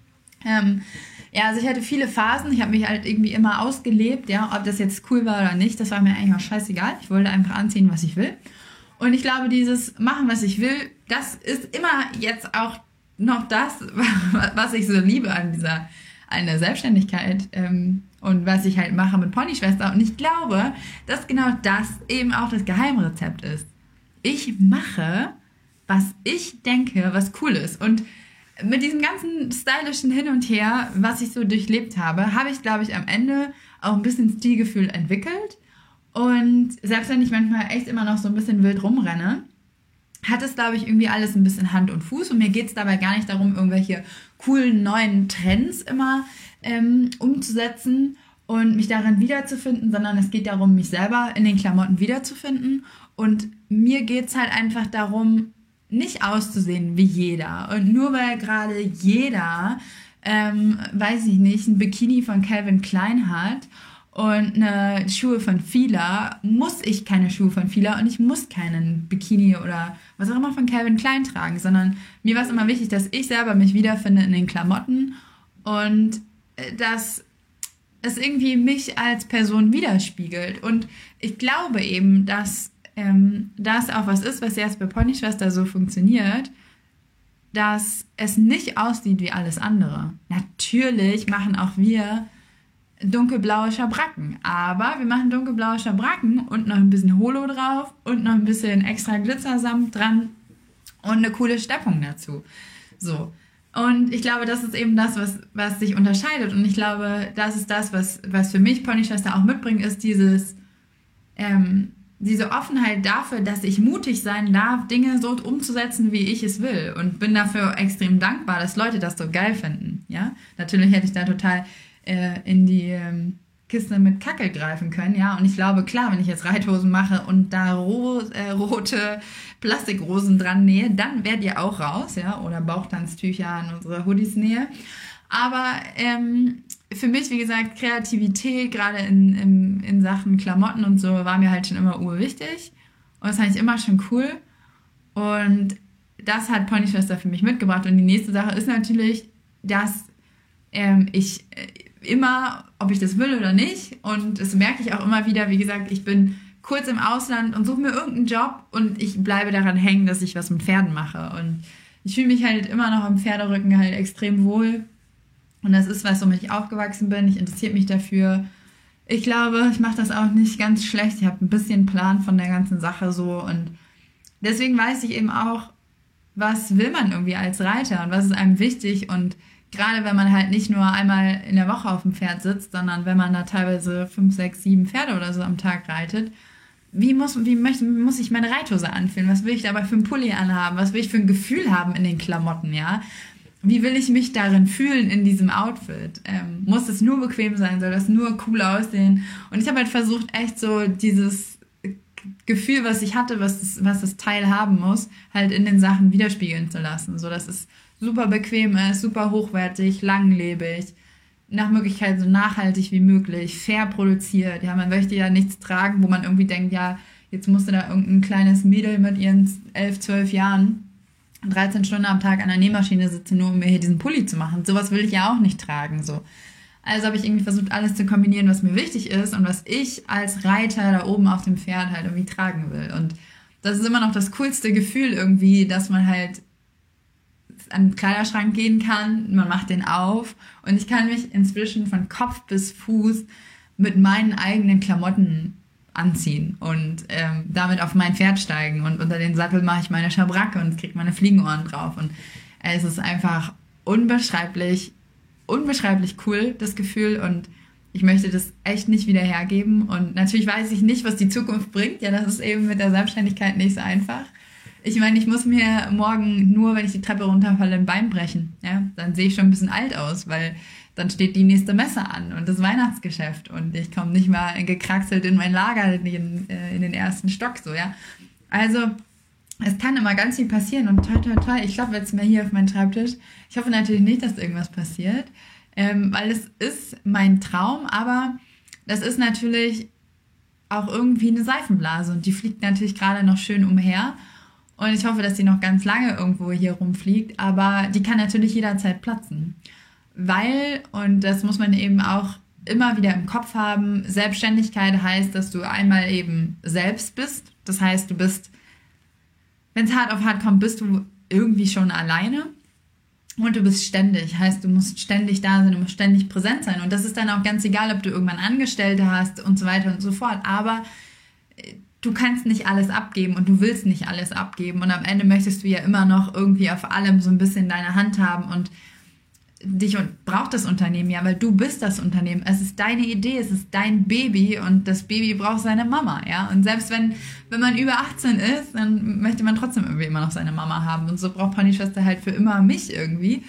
Ja, also ich hatte viele Phasen, ich habe mich halt irgendwie immer ausgelebt, ja, ob das jetzt cool war oder nicht, das war mir eigentlich auch scheißegal. Ich wollte einfach anziehen, was ich will. Und ich glaube, dieses Machen, was ich will, das ist immer jetzt auch noch das, was ich so liebe an der Selbstständigkeit und was ich halt mache mit Ponyschwester. Und ich glaube, dass genau das eben auch das Geheimrezept ist. Ich mache, was ich denke, was cool ist. Und mit diesem ganzen stylischen Hin und Her, was ich so durchlebt habe, habe ich, glaube ich, am Ende auch ein bisschen Stilgefühl entwickelt. Und selbst wenn ich manchmal echt immer noch so ein bisschen wild rumrenne, hat es, glaube ich, irgendwie alles ein bisschen Hand und Fuß. Und mir geht es dabei gar nicht darum, irgendwelche coolen neuen Trends immer umzusetzen und mich darin wiederzufinden, sondern es geht darum, mich selber in den Klamotten wiederzufinden. Und mir geht es halt einfach darum, nicht auszusehen wie jeder. Und nur weil gerade jeder, weiß ich nicht, ein Bikini von Calvin Klein hat und eine Schuhe von Fila, muss ich keine Schuhe von Fila und ich muss keinen Bikini oder was auch immer von Calvin Klein tragen, sondern mir war es immer wichtig, dass ich selber mich wiederfinde in den Klamotten und dass es irgendwie mich als Person widerspiegelt. Und ich glaube eben, dass das auch was ist, was jetzt bei Ponyschwester so funktioniert, dass es nicht aussieht wie alles andere. Natürlich machen auch wir dunkelblaue Schabracken, aber wir machen dunkelblaue Schabracken und noch ein bisschen Holo drauf und noch ein bisschen extra Glitzersamt dran und eine coole Steppung dazu. So. Und ich glaube, das ist eben das, was sich unterscheidet. Und ich glaube, das ist das, was für mich Ponyschwester auch mitbringt, ist diese Offenheit dafür, dass ich mutig sein darf, Dinge so umzusetzen, wie ich es will. Und bin dafür extrem dankbar, dass Leute das so geil finden. Ja? Natürlich hätte ich da total in die Kiste mit Kacke greifen können. Ja? Und ich glaube, klar, wenn ich jetzt Reithosen mache und da rote Plastikrosen dran nähe, dann werdet ihr auch raus. Ja? Oder Bauchtanztücher an unsere Hoodies nähe. Aber für mich, wie gesagt, Kreativität, gerade in Sachen Klamotten und so, war mir halt schon immer urwichtig. Und das fand ich immer schon cool. Und das hat Ponyschwester für mich mitgebracht. Und die nächste Sache ist natürlich, dass ich immer, ob ich das will oder nicht, und das merke ich auch immer wieder, wie gesagt, ich bin kurz im Ausland und suche mir irgendeinen Job und ich bleibe daran hängen, dass ich was mit Pferden mache. Und ich fühle mich halt immer noch am Pferderücken halt extrem wohl. Und das ist was, womit ich aufgewachsen bin. Ich interessiere mich dafür. Ich glaube, ich mache das auch nicht ganz schlecht. Ich habe ein bisschen Plan von der ganzen Sache so. Und deswegen weiß ich eben auch, was will man irgendwie als Reiter und was ist einem wichtig. Und gerade wenn man halt nicht nur einmal in der Woche auf dem Pferd sitzt, sondern wenn man da teilweise 5, 6, 7 Pferde oder so am Tag reitet, wie muss ich meine Reithose anfühlen? Was will ich dabei für einen Pulli anhaben? Was will ich für ein Gefühl haben in den Klamotten, ja? Wie will ich mich darin fühlen in diesem Outfit? Muss es nur bequem sein? Soll das nur cool aussehen? Und ich habe halt versucht, echt so dieses Gefühl, was ich hatte, was das Teil haben muss, halt in den Sachen widerspiegeln zu lassen, so dass es super bequem ist, super hochwertig, langlebig, nach Möglichkeit so nachhaltig wie möglich, fair produziert. Ja, man möchte ja nichts tragen, wo man irgendwie denkt, ja, jetzt musste da irgendein kleines Mädel mit ihren 11, 12 Jahren 13 Stunden am Tag an der Nähmaschine sitzen, nur um mir hier diesen Pulli zu machen. Sowas will ich ja auch nicht tragen, so. Also habe ich irgendwie versucht, alles zu kombinieren, was mir wichtig ist und was ich als Reiter da oben auf dem Pferd halt irgendwie tragen will. Und das ist immer noch das coolste Gefühl irgendwie, dass man halt an den Kleiderschrank gehen kann, man macht den auf und ich kann mich inzwischen von Kopf bis Fuß mit meinen eigenen Klamotten anziehen und damit auf mein Pferd steigen und unter den Sattel mache ich meine Schabracke und kriege meine Fliegenohren drauf und es ist einfach unbeschreiblich cool, das Gefühl, und ich möchte das echt nicht wieder hergeben und natürlich weiß ich nicht, was die Zukunft bringt, ja, das ist eben mit der Selbstständigkeit nicht so einfach. Ich meine, ich muss mir morgen nur, wenn ich die Treppe runterfalle, ein Bein brechen. Ja? Dann sehe ich schon ein bisschen alt aus, weil dann steht die nächste Messe an und das Weihnachtsgeschäft und ich komme nicht mal gekraxelt in mein Lager in den ersten Stock. So, ja? Also es kann immer ganz viel passieren und toi, toi, toi. Ich glaube jetzt mal hier auf meinen Schreibtisch. Ich hoffe natürlich nicht, dass irgendwas passiert, weil es ist mein Traum, aber das ist natürlich auch irgendwie eine Seifenblase und die fliegt natürlich gerade noch schön umher. Und ich hoffe, dass die noch ganz lange irgendwo hier rumfliegt, aber die kann natürlich jederzeit platzen. Weil, und das muss man eben auch immer wieder im Kopf haben, Selbstständigkeit heißt, dass du einmal eben selbst bist. Das heißt, du bist, wenn es hart auf hart kommt, bist du irgendwie schon alleine. Und du bist ständig, heißt, du musst ständig da sein, du musst ständig präsent sein. Und das ist dann auch ganz egal, ob du irgendwann Angestellte hast und so weiter und so fort. Aber du kannst nicht alles abgeben und du willst nicht alles abgeben und am Ende möchtest du ja immer noch irgendwie auf allem so ein bisschen deine Hand haben und dich braucht das Unternehmen ja, weil du bist das Unternehmen. Es ist deine Idee, es ist dein Baby und das Baby braucht seine Mama, ja. Und selbst wenn man über 18 ist, dann möchte man trotzdem irgendwie immer noch seine Mama haben und so braucht Ponyschwester halt für immer mich irgendwie,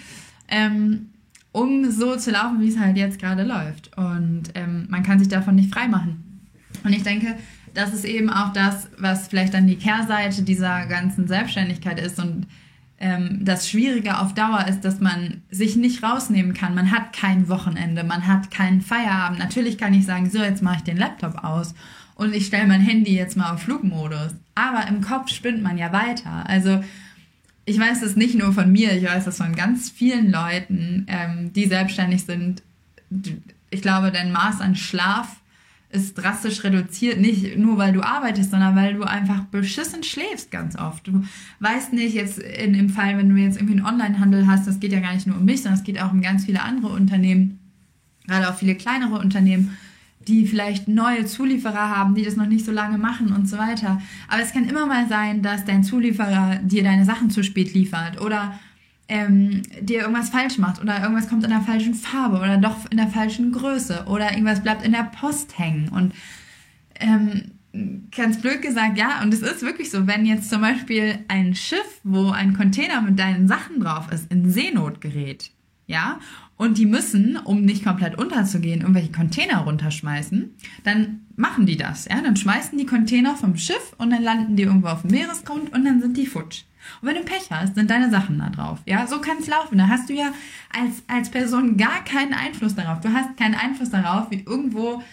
um so zu laufen, wie es halt jetzt gerade läuft. Und man kann sich davon nicht frei machen. Und ich denke, das ist eben auch das, was vielleicht dann die Kehrseite dieser ganzen Selbstständigkeit ist und das Schwierige auf Dauer ist, dass man sich nicht rausnehmen kann. Man hat kein Wochenende, man hat keinen Feierabend. Natürlich kann ich sagen, so, jetzt mache ich den Laptop aus und ich stelle mein Handy jetzt mal auf Flugmodus. Aber im Kopf spinnt man ja weiter. Also ich weiß das nicht nur von mir, ich weiß das von ganz vielen Leuten, die selbstständig sind. Ich glaube, dein Maß an Schlaf ist drastisch reduziert, nicht nur, weil du arbeitest, sondern weil du einfach beschissen schläfst ganz oft. Du weißt nicht, jetzt im Fall, wenn du jetzt irgendwie einen Onlinehandel hast, das geht ja gar nicht nur um mich, sondern es geht auch um ganz viele andere Unternehmen, gerade auch viele kleinere Unternehmen, die vielleicht neue Zulieferer haben, die das noch nicht so lange machen und so weiter. Aber es kann immer mal sein, dass dein Zulieferer dir deine Sachen zu spät liefert oder dir irgendwas falsch macht oder irgendwas kommt in der falschen Farbe oder doch in der falschen Größe oder irgendwas bleibt in der Post hängen und ganz blöd gesagt, ja, und es ist wirklich so, wenn jetzt zum Beispiel ein Schiff, wo ein Container mit deinen Sachen drauf ist, in Seenot gerät, ja, und die müssen, um nicht komplett unterzugehen, irgendwelche Container runterschmeißen, dann machen die das, ja, dann schmeißen die Container vom Schiff und dann landen die irgendwo auf dem Meeresgrund und dann sind die futsch. Und wenn du Pech hast, sind deine Sachen da drauf. Ja, so kann es laufen. Da hast du ja als Person gar keinen Einfluss darauf. Du hast keinen Einfluss darauf, wie irgendwo,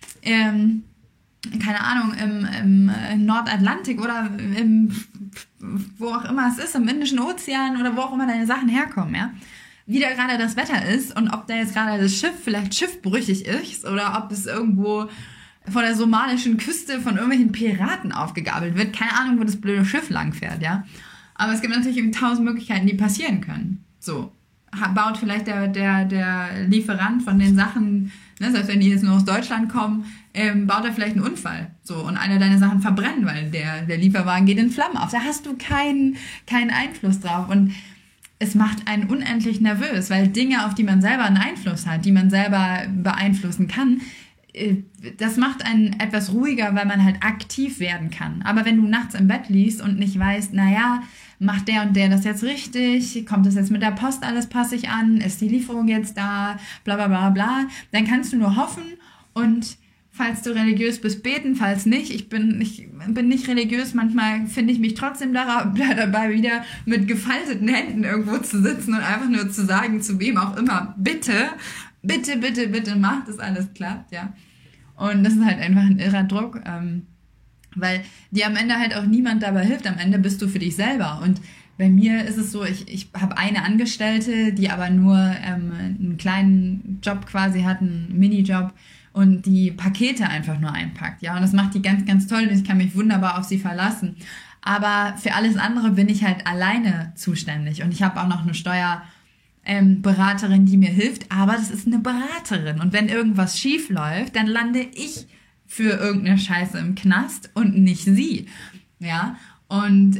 keine Ahnung, im Nordatlantik oder wo auch immer es ist, im Indischen Ozean oder wo auch immer deine Sachen herkommen, ja. Wie da gerade das Wetter ist und ob da jetzt gerade das Schiff vielleicht schiffbrüchig ist oder ob es irgendwo von der somalischen Küste von irgendwelchen Piraten aufgegabelt wird. Keine Ahnung, wo das blöde Schiff langfährt, ja. Aber es gibt natürlich eben 1000 Möglichkeiten, die passieren können. So, baut vielleicht der Lieferant von den Sachen, ne, selbst wenn die jetzt nur aus Deutschland kommen, baut er vielleicht einen Unfall. So, und einer deiner Sachen verbrennen, weil der Lieferwagen geht in Flammen auf. Da hast du keinen Einfluss drauf. Und es macht einen unendlich nervös, weil Dinge, auf die man selber einen Einfluss hat, die man selber beeinflussen kann, das macht einen etwas ruhiger, weil man halt aktiv werden kann. Aber wenn du nachts im Bett liegst und nicht weißt, naja, macht der und der das jetzt richtig? Kommt das jetzt mit der Post alles passig an? Ist die Lieferung jetzt da? Bla bla bla bla. Dann kannst du nur hoffen und falls du religiös bist, beten, falls nicht. Ich bin nicht religiös, manchmal finde ich mich trotzdem dabei, wieder mit gefalteten Händen irgendwo zu sitzen und einfach nur zu sagen, zu wem auch immer, bitte bitte, bitte, bitte mach, dass alles klappt, ja. Und das ist halt einfach ein irrer Druck, weil dir am Ende halt auch niemand dabei hilft. Am Ende bist du für dich selber. Und bei mir ist es so, ich habe eine Angestellte, die aber nur einen kleinen Job quasi hat, einen Minijob und die Pakete einfach nur einpackt, ja. Und das macht die ganz, ganz toll und ich kann mich wunderbar auf sie verlassen. Aber für alles andere bin ich halt alleine zuständig und ich habe auch noch eine Steuerberaterin, die mir hilft, aber das ist eine Beraterin und wenn irgendwas schief läuft, dann lande ich für irgendeine Scheiße im Knast und nicht sie, ja. Und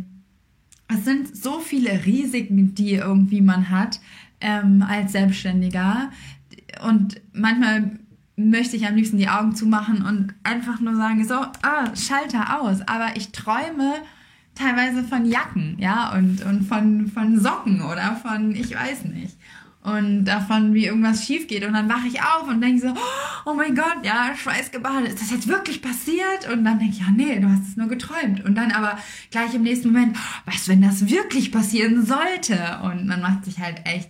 es sind so viele Risiken, die irgendwie man hat als Selbstständiger und manchmal möchte ich am liebsten die Augen zumachen und einfach nur sagen, so, Schalter aus. Aber ich träume teilweise von Jacken, ja, und von Socken oder von, ich weiß nicht. Und davon, wie irgendwas schief geht. Und dann wache ich auf und denke so, oh mein Gott, ja, schweißgebadet, ist das jetzt wirklich passiert? Und dann denke ich, ja, nee, du hast es nur geträumt. Und dann aber gleich im nächsten Moment, was, wenn das wirklich passieren sollte? Und man macht sich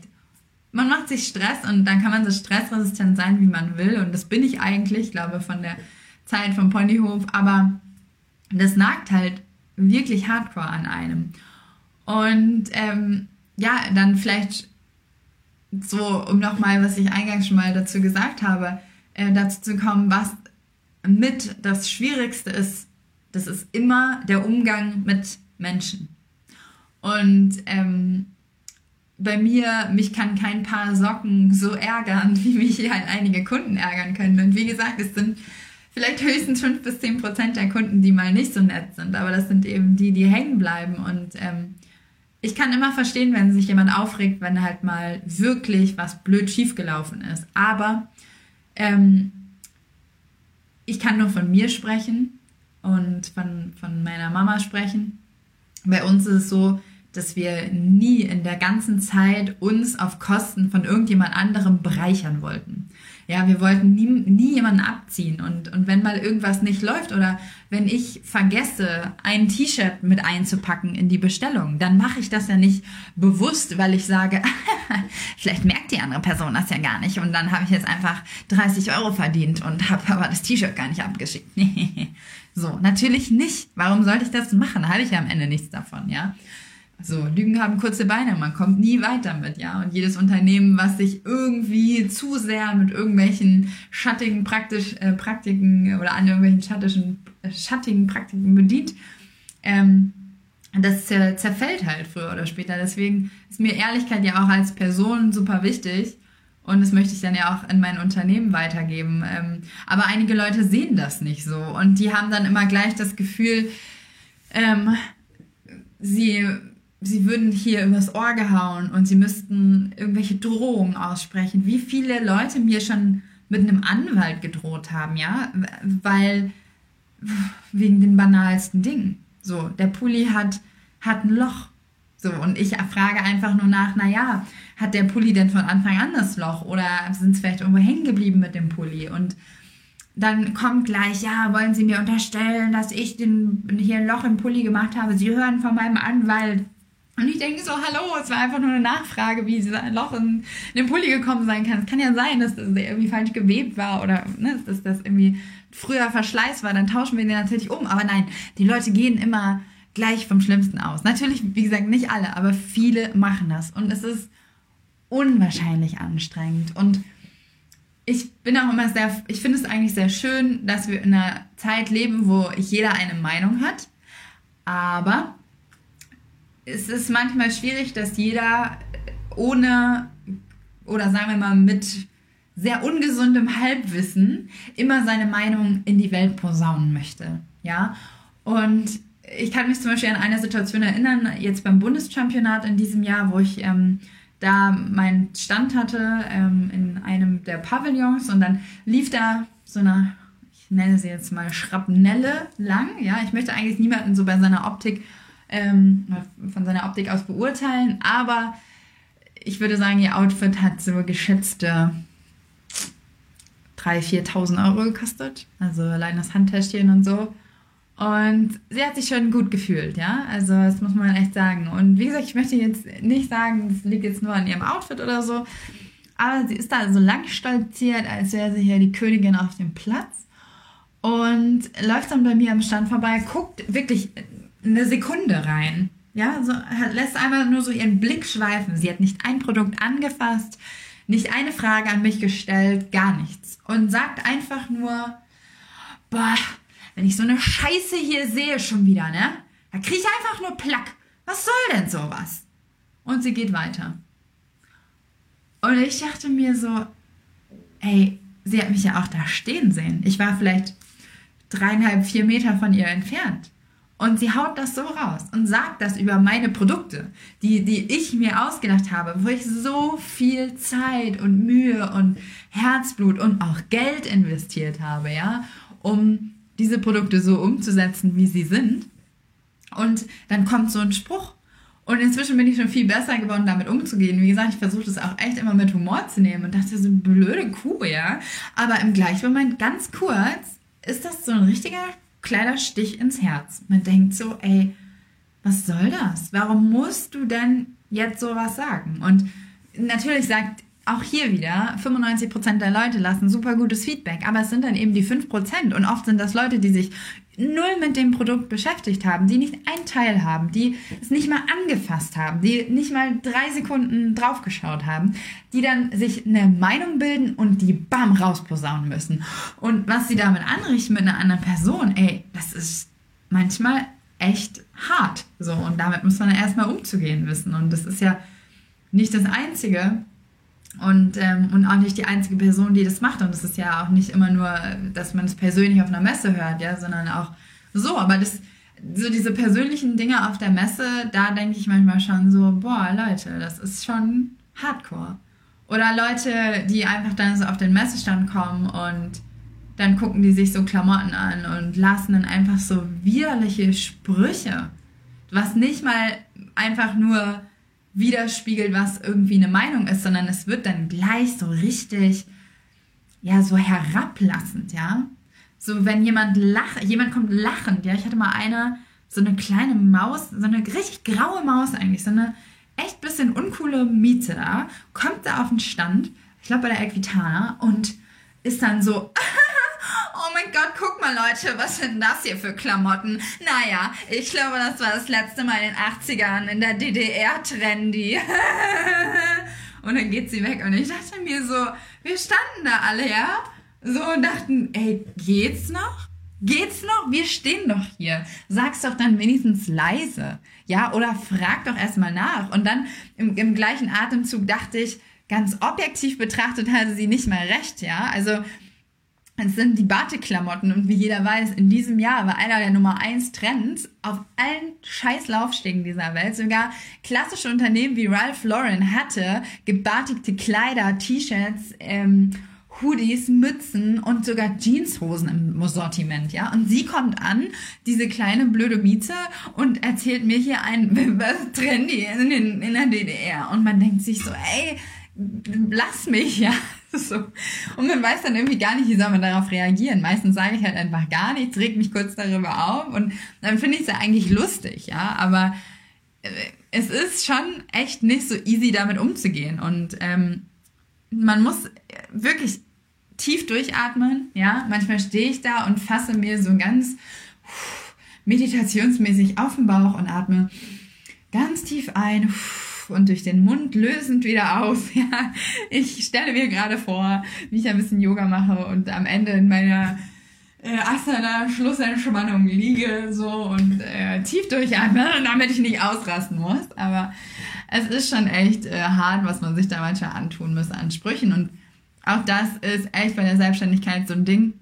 Stress und dann kann man so stressresistent sein, wie man will. Und das bin ich eigentlich, ich glaube, von der Zeit vom Ponyhof. Aber das nagt halt wirklich hardcore an einem. Und dann vielleicht so, um nochmal, was ich eingangs schon mal dazu gesagt habe, dazu zu kommen, was mit das Schwierigste ist, das ist immer der Umgang mit Menschen. Und bei mir, mich kann kein Paar Socken so ärgern, wie mich halt einige Kunden ärgern können. Und wie gesagt, es sind vielleicht höchstens 5-10% der Kunden, die mal nicht so nett sind, aber das sind eben die hängen bleiben. Und ich kann immer verstehen, wenn sich jemand aufregt, wenn halt mal wirklich was blöd schiefgelaufen ist. Aber ich kann nur von mir sprechen und von meiner Mama sprechen. Bei uns ist es so, dass wir nie in der ganzen Zeit uns auf Kosten von irgendjemand anderem bereichern wollten. Ja, wir wollten nie jemanden abziehen und wenn mal irgendwas nicht läuft oder wenn ich vergesse, ein T-Shirt mit einzupacken in die Bestellung, dann mache ich das ja nicht bewusst, weil ich sage, vielleicht merkt die andere Person das ja gar nicht und dann habe ich jetzt einfach 30 € verdient und habe aber das T-Shirt gar nicht abgeschickt. So, natürlich nicht. Warum sollte ich das machen? Da habe ich ja am Ende nichts davon, ja. So, Lügen haben kurze Beine, man kommt nie weiter mit, ja. Und jedes Unternehmen, was sich irgendwie zu sehr mit irgendwelchen schattigen Praktiken oder an irgendwelchen schattigen Praktiken bedient, das zerfällt halt früher oder später. Deswegen ist mir Ehrlichkeit ja auch als Person super wichtig. Und das möchte ich dann ja auch in mein Unternehmen weitergeben. Aber einige Leute sehen das nicht so. Und die haben dann immer gleich das Gefühl, sie würden hier übers Ohr gehauen und sie müssten irgendwelche Drohungen aussprechen. Wie viele Leute mir schon mit einem Anwalt gedroht haben, ja? Weil, wegen den banalsten Dingen. So, der Pulli hat ein Loch. So, und ich frage einfach nur nach, naja, hat der Pulli denn von Anfang an das Loch oder sind es vielleicht irgendwo hängen geblieben mit dem Pulli? Und dann kommt gleich, ja, wollen Sie mir unterstellen, dass ich hier ein Loch im Pulli gemacht habe? Sie hören von meinem Anwalt. Und ich denke so, hallo, es war einfach nur eine Nachfrage, wie ein Loch in den Pulli gekommen sein kann. Es kann ja sein, dass das irgendwie falsch gewebt war oder dass das irgendwie früher Verschleiß war, dann tauschen wir den natürlich um. Aber nein, die Leute gehen immer gleich vom Schlimmsten aus. Natürlich, wie gesagt, nicht alle, aber viele machen das. Und es ist unwahrscheinlich anstrengend. Und ich bin auch immer ich finde es eigentlich sehr schön, dass wir in einer Zeit leben, wo jeder eine Meinung hat. Aber es ist manchmal schwierig, dass jeder ohne, oder sagen wir mal mit sehr ungesundem Halbwissen immer seine Meinung in die Welt posaunen möchte. Ja? Und ich kann mich zum Beispiel an eine Situation erinnern, jetzt beim Bundeschampionat in diesem Jahr, wo ich da meinen Stand hatte in einem der Pavillons und dann lief da so eine, ich nenne sie jetzt mal Schrapnelle lang. Ja? Ich möchte eigentlich niemanden so bei seiner Optik von seiner Optik aus beurteilen, aber ich würde sagen, ihr Outfit hat so geschätzte 3.000, 4.000 € gekostet, also allein das Handtäschchen und so. Und sie hat sich schon gut gefühlt, ja, also das muss man echt sagen. Und wie gesagt, ich möchte jetzt nicht sagen, das liegt jetzt nur an ihrem Outfit oder so, Aber sie ist da so lang stolziert, als wäre sie hier die Königin auf dem Platz und läuft dann bei mir am Stand vorbei, guckt wirklich eine Sekunde rein. Ja, so, lässt einmal nur so ihren Blick schweifen. Sie hat nicht ein Produkt angefasst, nicht eine Frage an mich gestellt, gar nichts. Und sagt einfach nur, boah, wenn ich so eine Scheiße hier sehe schon wieder, ne? Da kriege ich einfach nur Plack. Was soll denn sowas? Und sie geht weiter. Und ich dachte mir so, ey, sie hat mich ja auch da stehen sehen. Ich war vielleicht 3,5, 4 Meter von ihr entfernt. Und sie haut das so raus und sagt das über meine Produkte, die ich mir ausgedacht habe, wo ich so viel Zeit und Mühe und Herzblut und auch Geld investiert habe, ja, um diese Produkte so umzusetzen, wie sie sind. Und dann kommt so ein Spruch. Und inzwischen bin ich schon viel besser geworden, damit umzugehen. Wie gesagt, ich versuche das auch echt immer mit Humor zu nehmen und dachte, so eine blöde Kuh, ja. Aber im gleichen Moment, ganz kurz, ist das so ein richtiger kleiner Stich ins Herz. Man denkt so, ey, was soll das? Warum musst du denn jetzt sowas sagen? Und natürlich sagt auch hier wieder, 95% der Leute lassen super gutes Feedback, aber es sind dann eben die 5%. Und oft sind das Leute, die sich null mit dem Produkt beschäftigt haben, die nicht einen Teil haben, die es nicht mal angefasst haben, die nicht mal 3 Sekunden draufgeschaut haben, die dann sich eine Meinung bilden und die bam rausposaunen müssen. Und was sie damit anrichten mit einer anderen Person, ey, das ist manchmal echt hart. So, und damit muss man erstmal umzugehen wissen. Und das ist ja nicht das Einzige. Und auch nicht die einzige Person, die das macht. Und das ist ja auch nicht immer nur, dass man es persönlich auf einer Messe hört, ja, sondern auch so. Aber so diese persönlichen Dinge auf der Messe, da denke ich manchmal schon so, boah, Leute, das ist schon Hardcore. Oder Leute, die einfach dann so auf den Messestand kommen und dann gucken die sich so Klamotten an und lassen dann einfach so widerliche Sprüche, was nicht mal einfach nur widerspiegelt, was irgendwie eine Meinung ist, sondern es wird dann gleich so richtig, ja, so herablassend, ja. So, wenn jemand kommt lachend, ja. Ich hatte mal so eine kleine Maus, so eine richtig graue Maus eigentlich, so eine echt bisschen uncoole Miete da, kommt da auf den Stand, ich glaube bei der Equitana, und ist dann so, oh mein Gott, guck mal Leute, was sind das hier für Klamotten? Naja, ich glaube, das war das letzte Mal in den 80ern in der DDR trendy. Und dann geht sie weg und ich dachte mir so, wir standen da alle, ja, so und dachten, ey, geht's noch? Geht's noch? Wir stehen doch hier. Sag's doch dann wenigstens leise, ja, oder frag doch erstmal nach. Und dann im gleichen Atemzug dachte ich, ganz objektiv betrachtet hatte sie nicht mal recht, ja, also es sind die Batik-Klamotten und wie jeder weiß, in diesem Jahr war einer der Nummer 1 Trends auf allen scheiß Laufstegen dieser Welt. Sogar klassische Unternehmen wie Ralph Lauren hatte gebatikte Kleider, T-Shirts, Hoodies, Mützen und sogar Jeanshosen im Sortiment, ja. Und sie kommt an, diese kleine blöde Mieze, und erzählt mir hier was trendy in der DDR. Und man denkt sich so, ey, lass mich, ja. So. Und man weiß dann irgendwie gar nicht, wie soll man darauf reagieren. Meistens sage ich halt einfach gar nichts, reg mich kurz darüber auf und dann finde ich es ja eigentlich lustig, ja. Aber es ist schon echt nicht so easy, damit umzugehen. Und man muss wirklich tief durchatmen, ja. Manchmal stehe ich da und fasse mir so ganz meditationsmäßig auf den Bauch und atme ganz tief ein und durch den Mund lösend wieder aus. Ja, ich stelle mir gerade vor, wie ich ein bisschen Yoga mache und am Ende in meiner Asana Schlussentspannung liege so und tief durchatme, damit ich nicht ausrasten muss. Aber es ist schon echt hart, was man sich da manchmal antun muss an Sprüchen. Und auch das ist echt bei der Selbstständigkeit so ein Ding.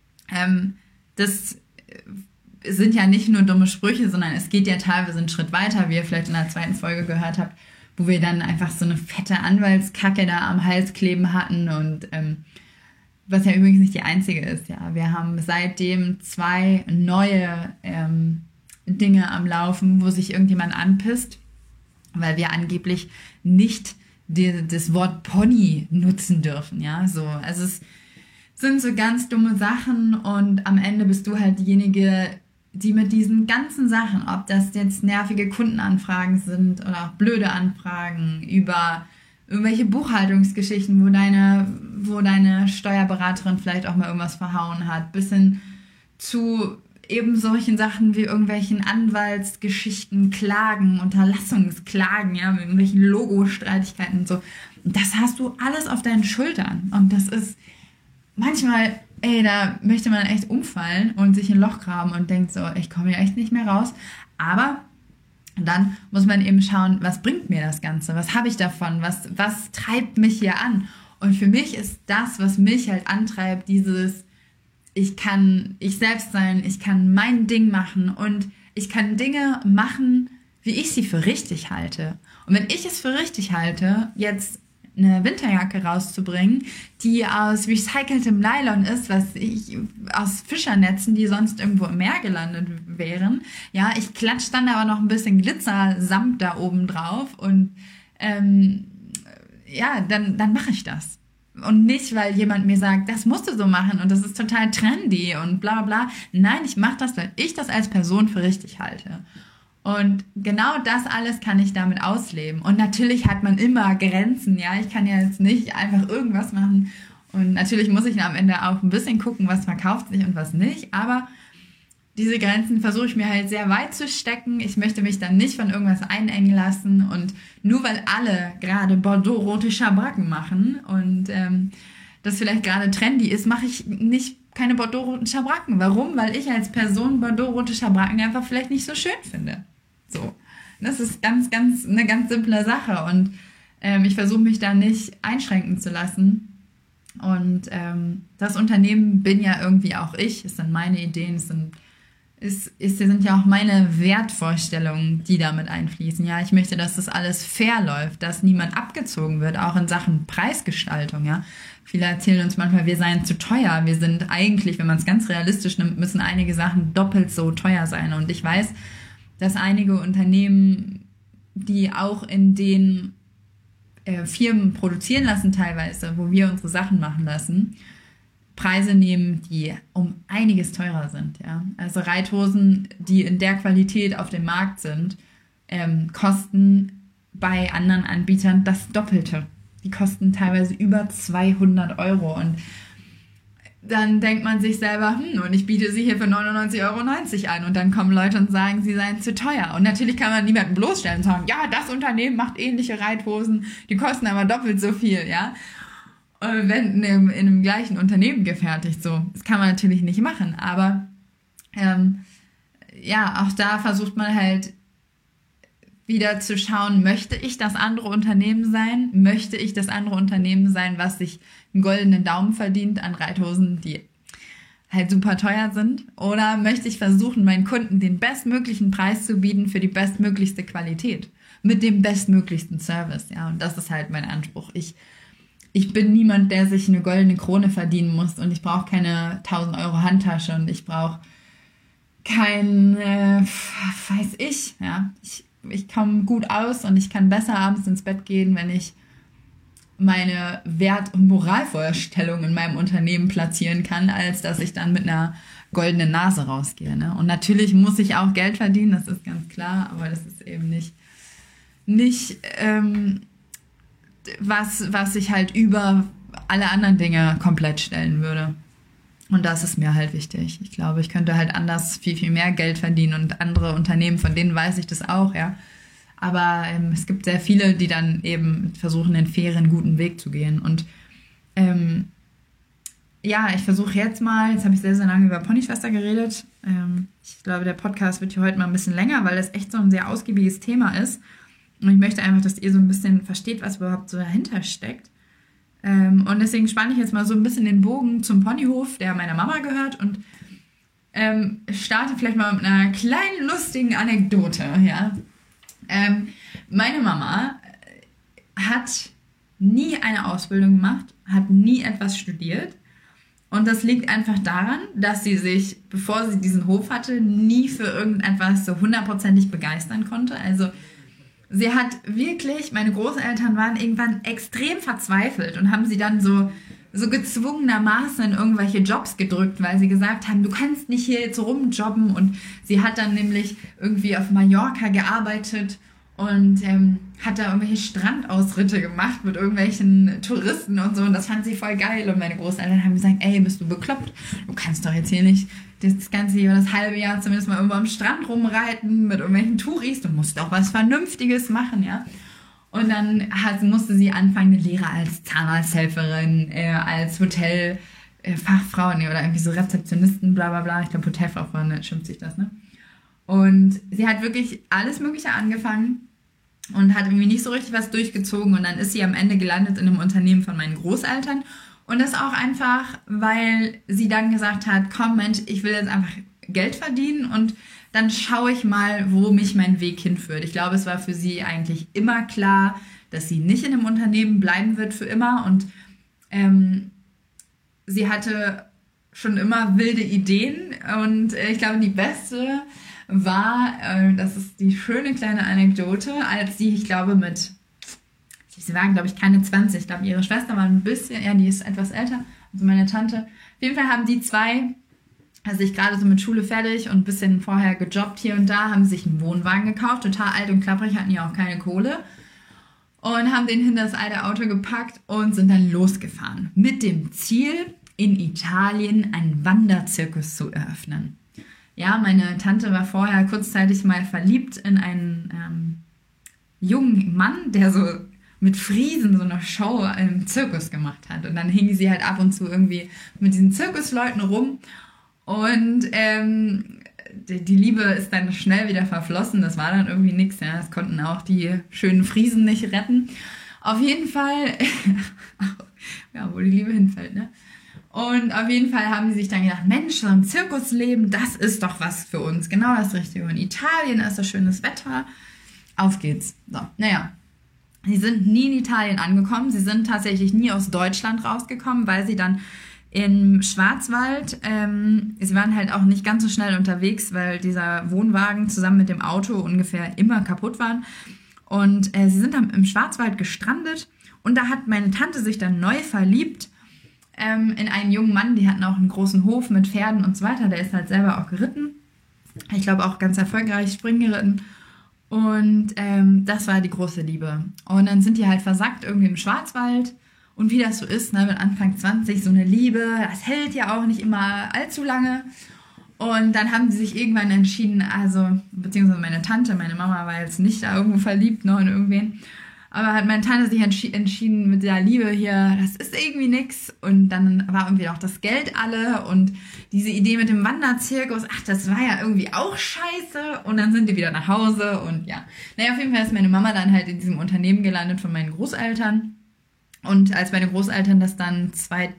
Das sind ja nicht nur dumme Sprüche, sondern es geht ja teilweise einen Schritt weiter, wie ihr vielleicht in der 2. Folge gehört habt, wo wir dann einfach so eine fette Anwaltskacke da am Hals kleben hatten und was ja übrigens nicht die einzige ist, ja. Wir haben seitdem 2 neue Dinge am Laufen, wo sich irgendjemand anpisst, weil wir angeblich nicht das Wort Pony nutzen dürfen, ja. So, also es sind so ganz dumme Sachen und am Ende bist du halt diejenige, die mit diesen ganzen Sachen, ob das jetzt nervige Kundenanfragen sind oder auch blöde Anfragen über irgendwelche Buchhaltungsgeschichten, wo deine Steuerberaterin vielleicht auch mal irgendwas verhauen hat, bis hin zu eben solchen Sachen wie irgendwelchen Anwaltsgeschichten, Klagen, Unterlassungsklagen, ja, mit irgendwelchen Logo-Streitigkeiten und so. Und das hast du alles auf deinen Schultern. Und das ist manchmal, da möchte man echt umfallen und sich ein Loch graben und denkt so, ich komme hier echt nicht mehr raus. Aber dann muss man eben schauen, was bringt mir das Ganze? Was habe ich davon? Was treibt mich hier an? Und für mich ist das, was mich halt antreibt, dieses, ich kann ich selbst sein, ich kann mein Ding machen und ich kann Dinge machen, wie ich sie für richtig halte. Und wenn ich es für richtig halte, jetzt eine Winterjacke rauszubringen, die aus recyceltem Nylon ist, aus Fischernetzen, die sonst irgendwo im Meer gelandet wären. Ja, ich klatsche dann aber noch ein bisschen Glitzer-Samt da oben drauf und dann mache ich das. Und nicht, weil jemand mir sagt, das musst du so machen und das ist total trendy und bla bla. Nein, ich mache das, weil ich das als Person für richtig halte. Und genau das alles kann ich damit ausleben. Und natürlich hat man immer Grenzen, ja. Ich kann ja jetzt nicht einfach irgendwas machen. Und natürlich muss ich am Ende auch ein bisschen gucken, was verkauft sich und was nicht. Aber diese Grenzen versuche ich mir halt sehr weit zu stecken. Ich möchte mich dann nicht von irgendwas einengen lassen. Und nur weil alle gerade Bordeaux-rote Schabracken machen und das vielleicht gerade trendy ist, mache ich nicht keine Bordeaux-roten Schabracken. Warum? Weil ich als Person Bordeaux-rote Schabracken einfach vielleicht nicht so schön finde. So. Das ist eine ganz simple Sache. Und ich versuche mich da nicht einschränken zu lassen. Und das Unternehmen bin ja irgendwie auch ich. Es sind meine Ideen, es sind ja auch meine Wertvorstellungen, die damit einfließen. Ja, ich möchte, dass das alles fair läuft, dass niemand abgezogen wird, auch in Sachen Preisgestaltung. Ja, viele erzählen uns manchmal, wir seien zu teuer. Wir sind eigentlich, wenn man es ganz realistisch nimmt, müssen einige Sachen doppelt so teuer sein. Und ich weiß, dass einige Unternehmen, die auch in den Firmen produzieren lassen teilweise, wo wir unsere Sachen machen lassen, Preise nehmen, die um einiges teurer sind. Ja? Also Reithosen, die in der Qualität auf dem Markt sind, kosten bei anderen Anbietern das Doppelte. Die kosten teilweise über 200 Euro. Und dann denkt man sich selber, und ich biete sie hier für 99,90 Euro an. Und dann kommen Leute und sagen, sie seien zu teuer. Und natürlich kann man niemanden bloßstellen und sagen, ja, das Unternehmen macht ähnliche Reithosen, die kosten aber doppelt so viel, ja. Wenn in einem gleichen Unternehmen gefertigt, so. Das kann man natürlich nicht machen, aber auch da versucht man halt wieder zu schauen, möchte ich das andere Unternehmen sein? Möchte ich das andere Unternehmen sein, was sich einen goldenen Daumen verdient an Reithosen, die halt super teuer sind? Oder möchte ich versuchen, meinen Kunden den bestmöglichen Preis zu bieten für die bestmöglichste Qualität? Mit dem bestmöglichsten Service, ja. Und das ist halt mein Anspruch. Ich bin niemand, der sich eine goldene Krone verdienen muss und ich brauche keine 1000 Euro Handtasche und ich brauche ich komme gut aus und ich kann besser abends ins Bett gehen, wenn ich meine Wert- und Moralvorstellung in meinem Unternehmen platzieren kann, als dass ich dann mit einer goldenen Nase rausgehe. Ne? Und natürlich muss ich auch Geld verdienen, das ist ganz klar, aber das ist eben nicht was ich halt über alle anderen Dinge komplett stellen würde. Und das ist mir halt wichtig. Ich glaube, ich könnte halt anders viel, viel mehr Geld verdienen und andere Unternehmen, von denen weiß ich das auch, ja. Aber es gibt sehr viele, die dann eben versuchen, den fairen, guten Weg zu gehen. Und ich versuche jetzt habe ich sehr, sehr lange über Ponyschwester geredet. Ich glaube, der Podcast wird hier heute mal ein bisschen länger, weil das echt so ein sehr ausgiebiges Thema ist. Und ich möchte einfach, dass ihr so ein bisschen versteht, was überhaupt so dahinter steckt. Und deswegen spanne ich jetzt mal so ein bisschen den Bogen zum Ponyhof, der meiner Mama gehört. Und starte vielleicht mal mit einer kleinen, lustigen Anekdote. Ja? Meine Mama hat nie eine Ausbildung gemacht, hat nie etwas studiert. Und das liegt einfach daran, dass sie sich, bevor sie diesen Hof hatte, nie für irgendetwas so hundertprozentig begeistern konnte. Also sie hat wirklich, meine Großeltern waren irgendwann extrem verzweifelt und haben sie dann so gezwungenermaßen in irgendwelche Jobs gedrückt, weil sie gesagt haben, du kannst nicht hier jetzt rumjobben. Und sie hat dann nämlich irgendwie auf Mallorca gearbeitet und hat da irgendwelche Strandausritte gemacht mit irgendwelchen Touristen und so und das fand sie voll geil und meine Großeltern haben gesagt, ey, bist du bekloppt? Du kannst doch jetzt hier nicht das ganze Jahr, das halbe Jahr zumindest mal irgendwo am Strand rumreiten mit irgendwelchen Touris, du musst doch was Vernünftiges machen, ja. Und dann musste sie anfangen, eine Lehre als Zahnarzthelferin, als Hotelfachfrau, oder irgendwie so Rezeptionisten, bla bla bla. Ich glaube, Hotelfrau schimpft sich das, ne? Und sie hat wirklich alles Mögliche angefangen und hat irgendwie nicht so richtig was durchgezogen. Und dann ist sie am Ende gelandet in einem Unternehmen von meinen Großeltern. Und das auch einfach, weil sie dann gesagt hat, komm Mensch, ich will jetzt einfach Geld verdienen und dann schaue ich mal, wo mich mein Weg hinführt. Ich glaube, es war für sie eigentlich immer klar, dass sie nicht in einem Unternehmen bleiben wird für immer. Und sie hatte schon immer wilde Ideen. Und ich glaube, die beste war, das ist die schöne kleine Anekdote, als sie, ich glaube, sie waren, glaube ich, keine 20. Ich glaube, ihre Schwester war ein bisschen, ja, die ist etwas älter, also meine Tante. Auf jeden Fall haben die zwei, also ich gerade so mit Schule fertig und ein bisschen vorher gejobbt hier und da, haben sich einen Wohnwagen gekauft, total alt und klapprig, hatten ja auch keine Kohle. Und haben den hinter das alte Auto gepackt und sind dann losgefahren. Mit dem Ziel, in Italien einen Wanderzirkus zu eröffnen. Ja, meine Tante war vorher kurzzeitig mal verliebt in einen jungen Mann, der so mit Friesen so eine Show im Zirkus gemacht hat. Und dann hing sie halt ab und zu irgendwie mit diesen Zirkusleuten rum. Und die Liebe ist dann schnell wieder verflossen. Das war dann irgendwie nichts. Ja. Das konnten auch die schönen Friesen nicht retten. Auf jeden Fall, ja, wo die Liebe hinfällt, ne? Und auf jeden Fall haben die sich dann gedacht, Mensch, so ein Zirkusleben, das ist doch was für uns. Genau das Richtige. In Italien ist so schönes Wetter. Auf geht's. So, naja. Sie sind nie in Italien angekommen. Sie sind tatsächlich nie aus Deutschland rausgekommen, weil sie dann im Schwarzwald, sie waren halt auch nicht ganz so schnell unterwegs, weil dieser Wohnwagen zusammen mit dem Auto ungefähr immer kaputt waren. Und sie sind dann im Schwarzwald gestrandet und da hat meine Tante sich dann neu verliebt in einen jungen Mann. Die hatten auch einen großen Hof mit Pferden und so weiter. Der ist halt selber auch geritten. Ich glaube auch ganz erfolgreich Springen geritten. Und das war die große Liebe. Und dann sind die halt versackt irgendwie im Schwarzwald. Und wie das so ist, ne, mit Anfang 20, so eine Liebe, das hält ja auch nicht immer allzu lange. Und dann haben sie sich irgendwann entschieden, also, beziehungsweise meine Tante, meine Mama war jetzt nicht da irgendwo verliebt, noch in irgendwen. Aber hat meine Tante sich entschieden mit der Liebe hier, das ist irgendwie nix. Und dann war irgendwie auch das Geld alle und diese Idee mit dem Wanderzirkus, ach, das war ja irgendwie auch scheiße. Und dann sind die wieder nach Hause und ja. Naja, auf jeden Fall ist meine Mama dann halt in diesem Unternehmen gelandet von meinen Großeltern. Und als meine Großeltern das dann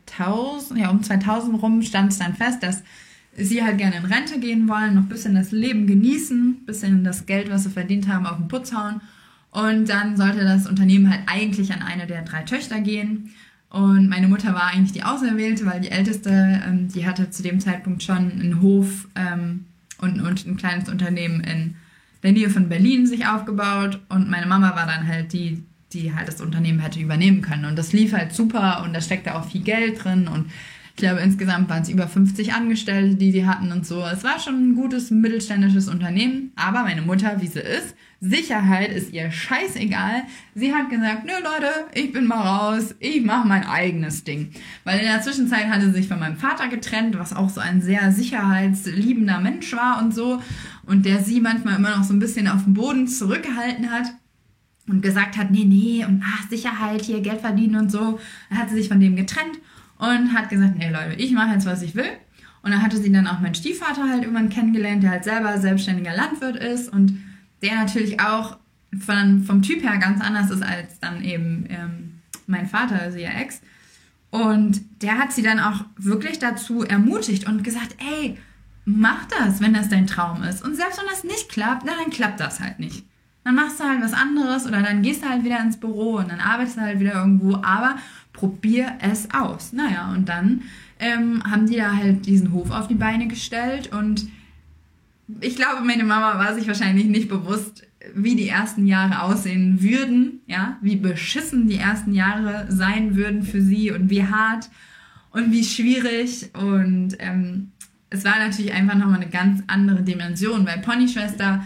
2000 rum, stand es dann fest, dass sie halt gerne in Rente gehen wollen, noch ein bisschen das Leben genießen, ein bisschen das Geld, was sie verdient haben, auf den Putz hauen. Und dann sollte das Unternehmen halt eigentlich an eine der 3 Töchter gehen. Und meine Mutter war eigentlich die Auserwählte, weil die Älteste, die hatte zu dem Zeitpunkt schon einen Hof und ein kleines Unternehmen in der Nähe von Berlin sich aufgebaut. Und meine Mama war dann halt die halt das Unternehmen hätte übernehmen können. Und das lief halt super und da steckte auch viel Geld drin. Und ich glaube, insgesamt waren es über 50 Angestellte, die hatten und so. Es war schon ein gutes mittelständisches Unternehmen. Aber meine Mutter, wie sie ist, Sicherheit ist ihr scheißegal. Sie hat gesagt, nö Leute, ich bin mal raus, ich mache mein eigenes Ding. Weil in der Zwischenzeit hatte sie sich von meinem Vater getrennt, was auch so ein sehr sicherheitsliebender Mensch war und so. Und der sie manchmal immer noch so ein bisschen auf dem Boden zurückgehalten hat. Und gesagt hat, nee, und Sicherheit, hier Geld verdienen und so. Dann hat sie sich von dem getrennt und hat gesagt, nee Leute, ich mache jetzt, was ich will. Und dann hatte sie dann auch meinen Stiefvater halt irgendwann kennengelernt, der halt selber selbstständiger Landwirt ist und der natürlich auch vom Typ her ganz anders ist als dann eben mein Vater, also ihr Ex. Und der hat sie dann auch wirklich dazu ermutigt und gesagt, ey, mach das, wenn das dein Traum ist. Und selbst wenn das nicht klappt, dann klappt das halt nicht. Dann machst du halt was anderes oder dann gehst du halt wieder ins Büro und dann arbeitest du halt wieder irgendwo, aber probier es aus. Naja, und dann haben die da halt diesen Hof auf die Beine gestellt und ich glaube, meine Mama war sich wahrscheinlich nicht bewusst, wie die ersten Jahre aussehen würden, ja, wie beschissen die ersten Jahre sein würden für sie und wie hart und wie schwierig und es war natürlich einfach nochmal eine ganz andere Dimension, weil Ponyschwester,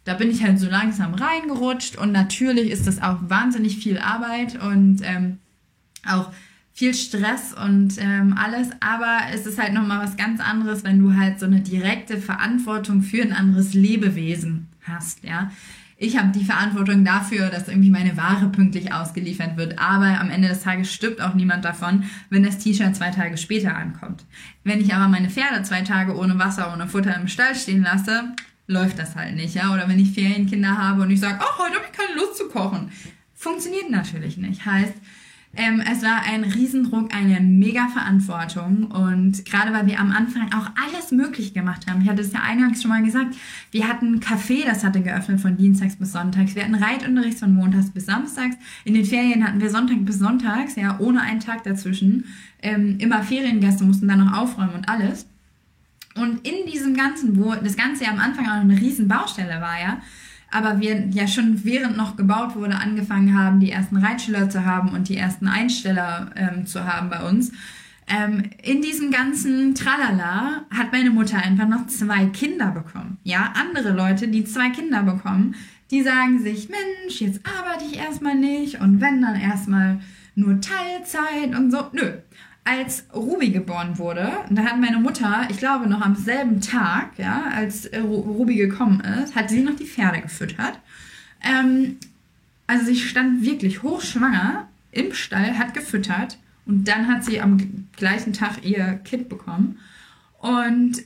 da bin ich halt so langsam reingerutscht und natürlich ist das auch wahnsinnig viel Arbeit und auch viel Stress und alles, aber es ist halt nochmal was ganz anderes, wenn du halt so eine direkte Verantwortung für ein anderes Lebewesen hast, ja. Ich habe die Verantwortung dafür, dass irgendwie meine Ware pünktlich ausgeliefert wird, aber am Ende des Tages stirbt auch niemand davon, wenn das T-Shirt 2 Tage später ankommt. Wenn ich aber meine Pferde 2 Tage ohne Wasser, ohne Futter im Stall stehen lasse, läuft das halt nicht, ja. Oder wenn ich Ferienkinder habe und ich sage, oh, heute habe ich keine Lust zu kochen. Funktioniert natürlich nicht. Heißt, es war ein Riesendruck, eine mega Verantwortung und gerade weil wir am Anfang auch alles möglich gemacht haben. Ich hatte es ja eingangs schon mal gesagt, wir hatten ein Café, das hatte geöffnet von Dienstags bis Sonntags. Wir hatten Reitunterricht von Montags bis Samstags. In den Ferien hatten wir Sonntag bis Sonntags, ja, ohne einen Tag dazwischen. Immer Feriengäste mussten dann noch aufräumen und alles. Und in diesem Ganzen, wo das Ganze ja am Anfang auch eine riesen Baustelle war, ja, aber wir ja schon während noch gebaut wurde, angefangen haben, die ersten Reitschüler zu haben und die ersten Einsteller zu haben bei uns. In diesem ganzen Tralala hat meine Mutter einfach noch 2 Kinder bekommen. Ja, andere Leute, die 2 Kinder bekommen, die sagen sich, Mensch, jetzt arbeite ich erstmal nicht und wenn, dann erstmal nur Teilzeit und so. Nö. Als Ruby geboren wurde, da hat meine Mutter, ich glaube noch am selben Tag, ja, als Ruby gekommen ist, hat sie noch die Pferde gefüttert. Also sie stand wirklich hochschwanger im Stall, hat gefüttert und dann hat sie am gleichen Tag ihr Kind bekommen. Und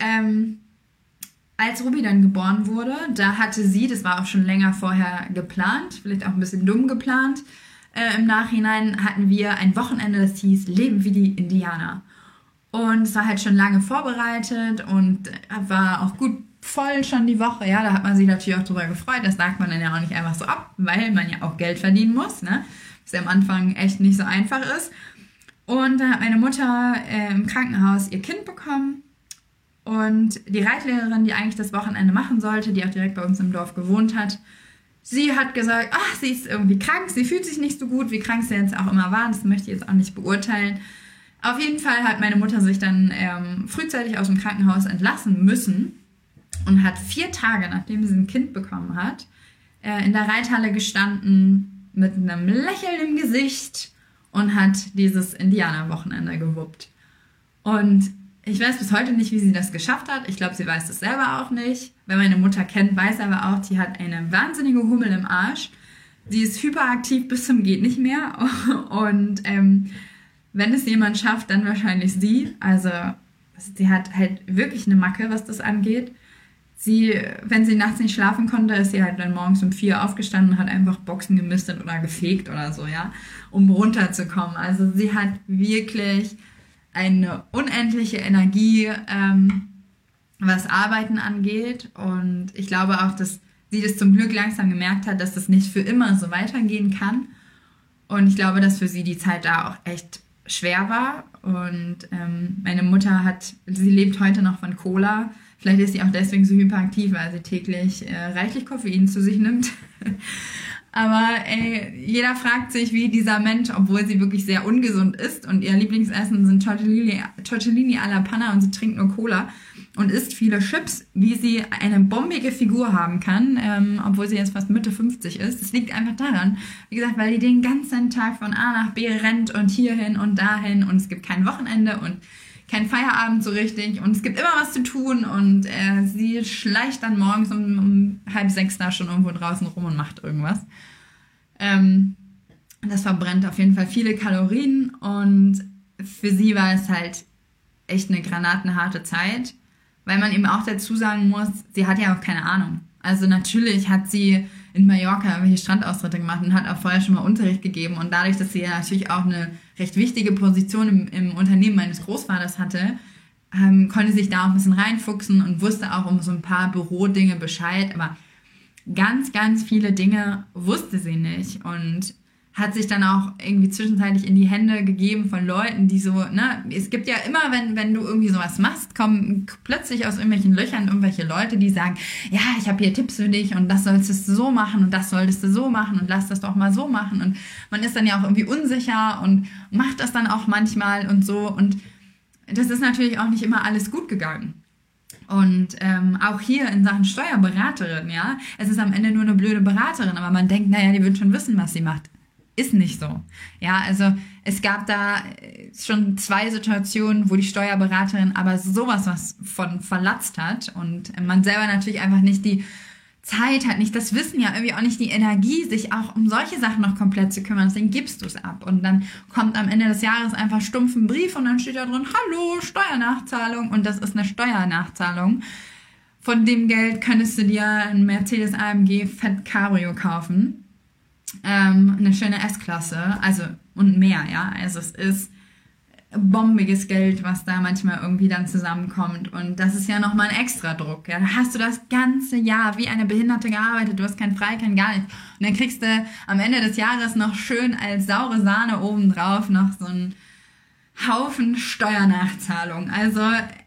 als Ruby dann geboren wurde, da hatte sie, das war auch schon länger vorher geplant, vielleicht auch ein bisschen dumm geplant, im Nachhinein hatten wir ein Wochenende, das hieß Leben wie die Indianer. Und es war halt schon lange vorbereitet und war auch gut voll schon die Woche. Ja, da hat man sich natürlich auch drüber gefreut. Das sagt man dann ja auch nicht einfach so ab, weil man ja auch Geld verdienen muss, ne? Was ja am Anfang echt nicht so einfach ist. Und dann hat meine Mutter im Krankenhaus ihr Kind bekommen. Und die Reitlehrerin, die eigentlich das Wochenende machen sollte, die auch direkt bei uns im Dorf gewohnt hat, sie hat gesagt, ach, sie ist irgendwie krank, sie fühlt sich nicht so gut, wie krank sie jetzt auch immer war, das möchte ich jetzt auch nicht beurteilen. Auf jeden Fall hat meine Mutter sich dann frühzeitig aus dem Krankenhaus entlassen müssen und hat 4 Tage, nachdem sie ein Kind bekommen hat, in der Reithalle gestanden mit einem Lächeln im Gesicht und hat dieses Indianerwochenende gewuppt. Und ich weiß bis heute nicht, wie sie das geschafft hat. Ich glaube, sie weiß es selber auch nicht. Wer meine Mutter kennt, weiß aber auch, die hat eine wahnsinnige Hummel im Arsch. Sie ist hyperaktiv bis zum geht nicht mehr. Und wenn es jemand schafft, dann wahrscheinlich sie. Also sie hat halt wirklich eine Macke, was das angeht. Wenn sie nachts nicht schlafen konnte, ist sie halt dann morgens um 4 aufgestanden und hat einfach Boxen gemistet oder gefegt oder so, ja, um runterzukommen. Also sie hat wirklich eine unendliche Energie, was Arbeiten angeht. Und ich glaube auch, dass sie das zum Glück langsam gemerkt hat, dass das nicht für immer so weitergehen kann. Und ich glaube, dass für sie die Zeit da auch echt schwer war. Und meine Mutter sie lebt heute noch von Cola. Vielleicht ist sie auch deswegen so hyperaktiv, weil sie täglich reichlich Koffein zu sich nimmt. Aber jeder fragt sich, wie dieser Mensch, obwohl sie wirklich sehr ungesund ist und ihr Lieblingsessen sind Tortellini alla Panna und sie trinkt nur Cola und isst viele Chips, wie sie eine bombige Figur haben kann, obwohl sie jetzt fast Mitte 50 ist. Das liegt einfach daran, wie gesagt, weil die den ganzen Tag von A nach B rennt und hierhin und dahin und es gibt kein Wochenende und kein Feierabend so richtig und es gibt immer was zu tun und sie schleicht dann morgens um 5:30 da schon irgendwo draußen rum und macht irgendwas. Das verbrennt auf jeden Fall viele Kalorien und für sie war es halt echt eine granatenharte Zeit, weil man eben auch dazu sagen muss, sie hat ja auch keine Ahnung. Also natürlich hat sie in Mallorca irgendwelche Strandaustritte gemacht und hat auch vorher schon mal Unterricht gegeben und dadurch, dass sie ja natürlich auch eine recht wichtige Position im Unternehmen meines Großvaters hatte, konnte sich da auch ein bisschen reinfuchsen und wusste auch um so ein paar Bürodinge Bescheid, aber ganz, ganz viele Dinge wusste sie nicht und hat sich dann auch irgendwie zwischenzeitlich in die Hände gegeben von Leuten, die so, ne, es gibt ja immer, wenn du irgendwie sowas machst, kommen plötzlich aus irgendwelchen Löchern irgendwelche Leute, die sagen, ja, ich habe hier Tipps für dich und das solltest du so machen und das solltest du so machen und lass das doch mal so machen und man ist dann ja auch irgendwie unsicher und macht das dann auch manchmal und so und das ist natürlich auch nicht immer alles gut gegangen. Und auch hier in Sachen Steuerberaterin, ja, es ist am Ende nur eine blöde Beraterin, aber man denkt, naja, die wird schon wissen, was sie macht. Ist nicht so. Ja, also es gab da schon 2 Situationen, wo die Steuerberaterin aber sowas was von verlatzt hat und man selber natürlich einfach nicht die Zeit hat, nicht das Wissen, ja irgendwie auch nicht die Energie, sich auch um solche Sachen noch komplett zu kümmern. Deswegen gibst du es ab. Und dann kommt am Ende des Jahres einfach stumpf ein Brief und dann steht da drin, hallo, Steuernachzahlung. Und das ist eine Steuernachzahlung. Von dem Geld könntest du dir ein Mercedes AMG Fett Cabrio kaufen. Eine schöne S-Klasse, also und mehr, ja. Also es ist bombiges Geld, was da manchmal irgendwie dann zusammenkommt. Und das ist ja nochmal ein extra Druck. Ja. Da hast du das ganze Jahr wie eine Behinderte gearbeitet, du hast kein Frei, kein gar nichts. Und dann kriegst du am Ende des Jahres noch schön als saure Sahne obendrauf noch so einen Haufen Steuernachzahlung. Also,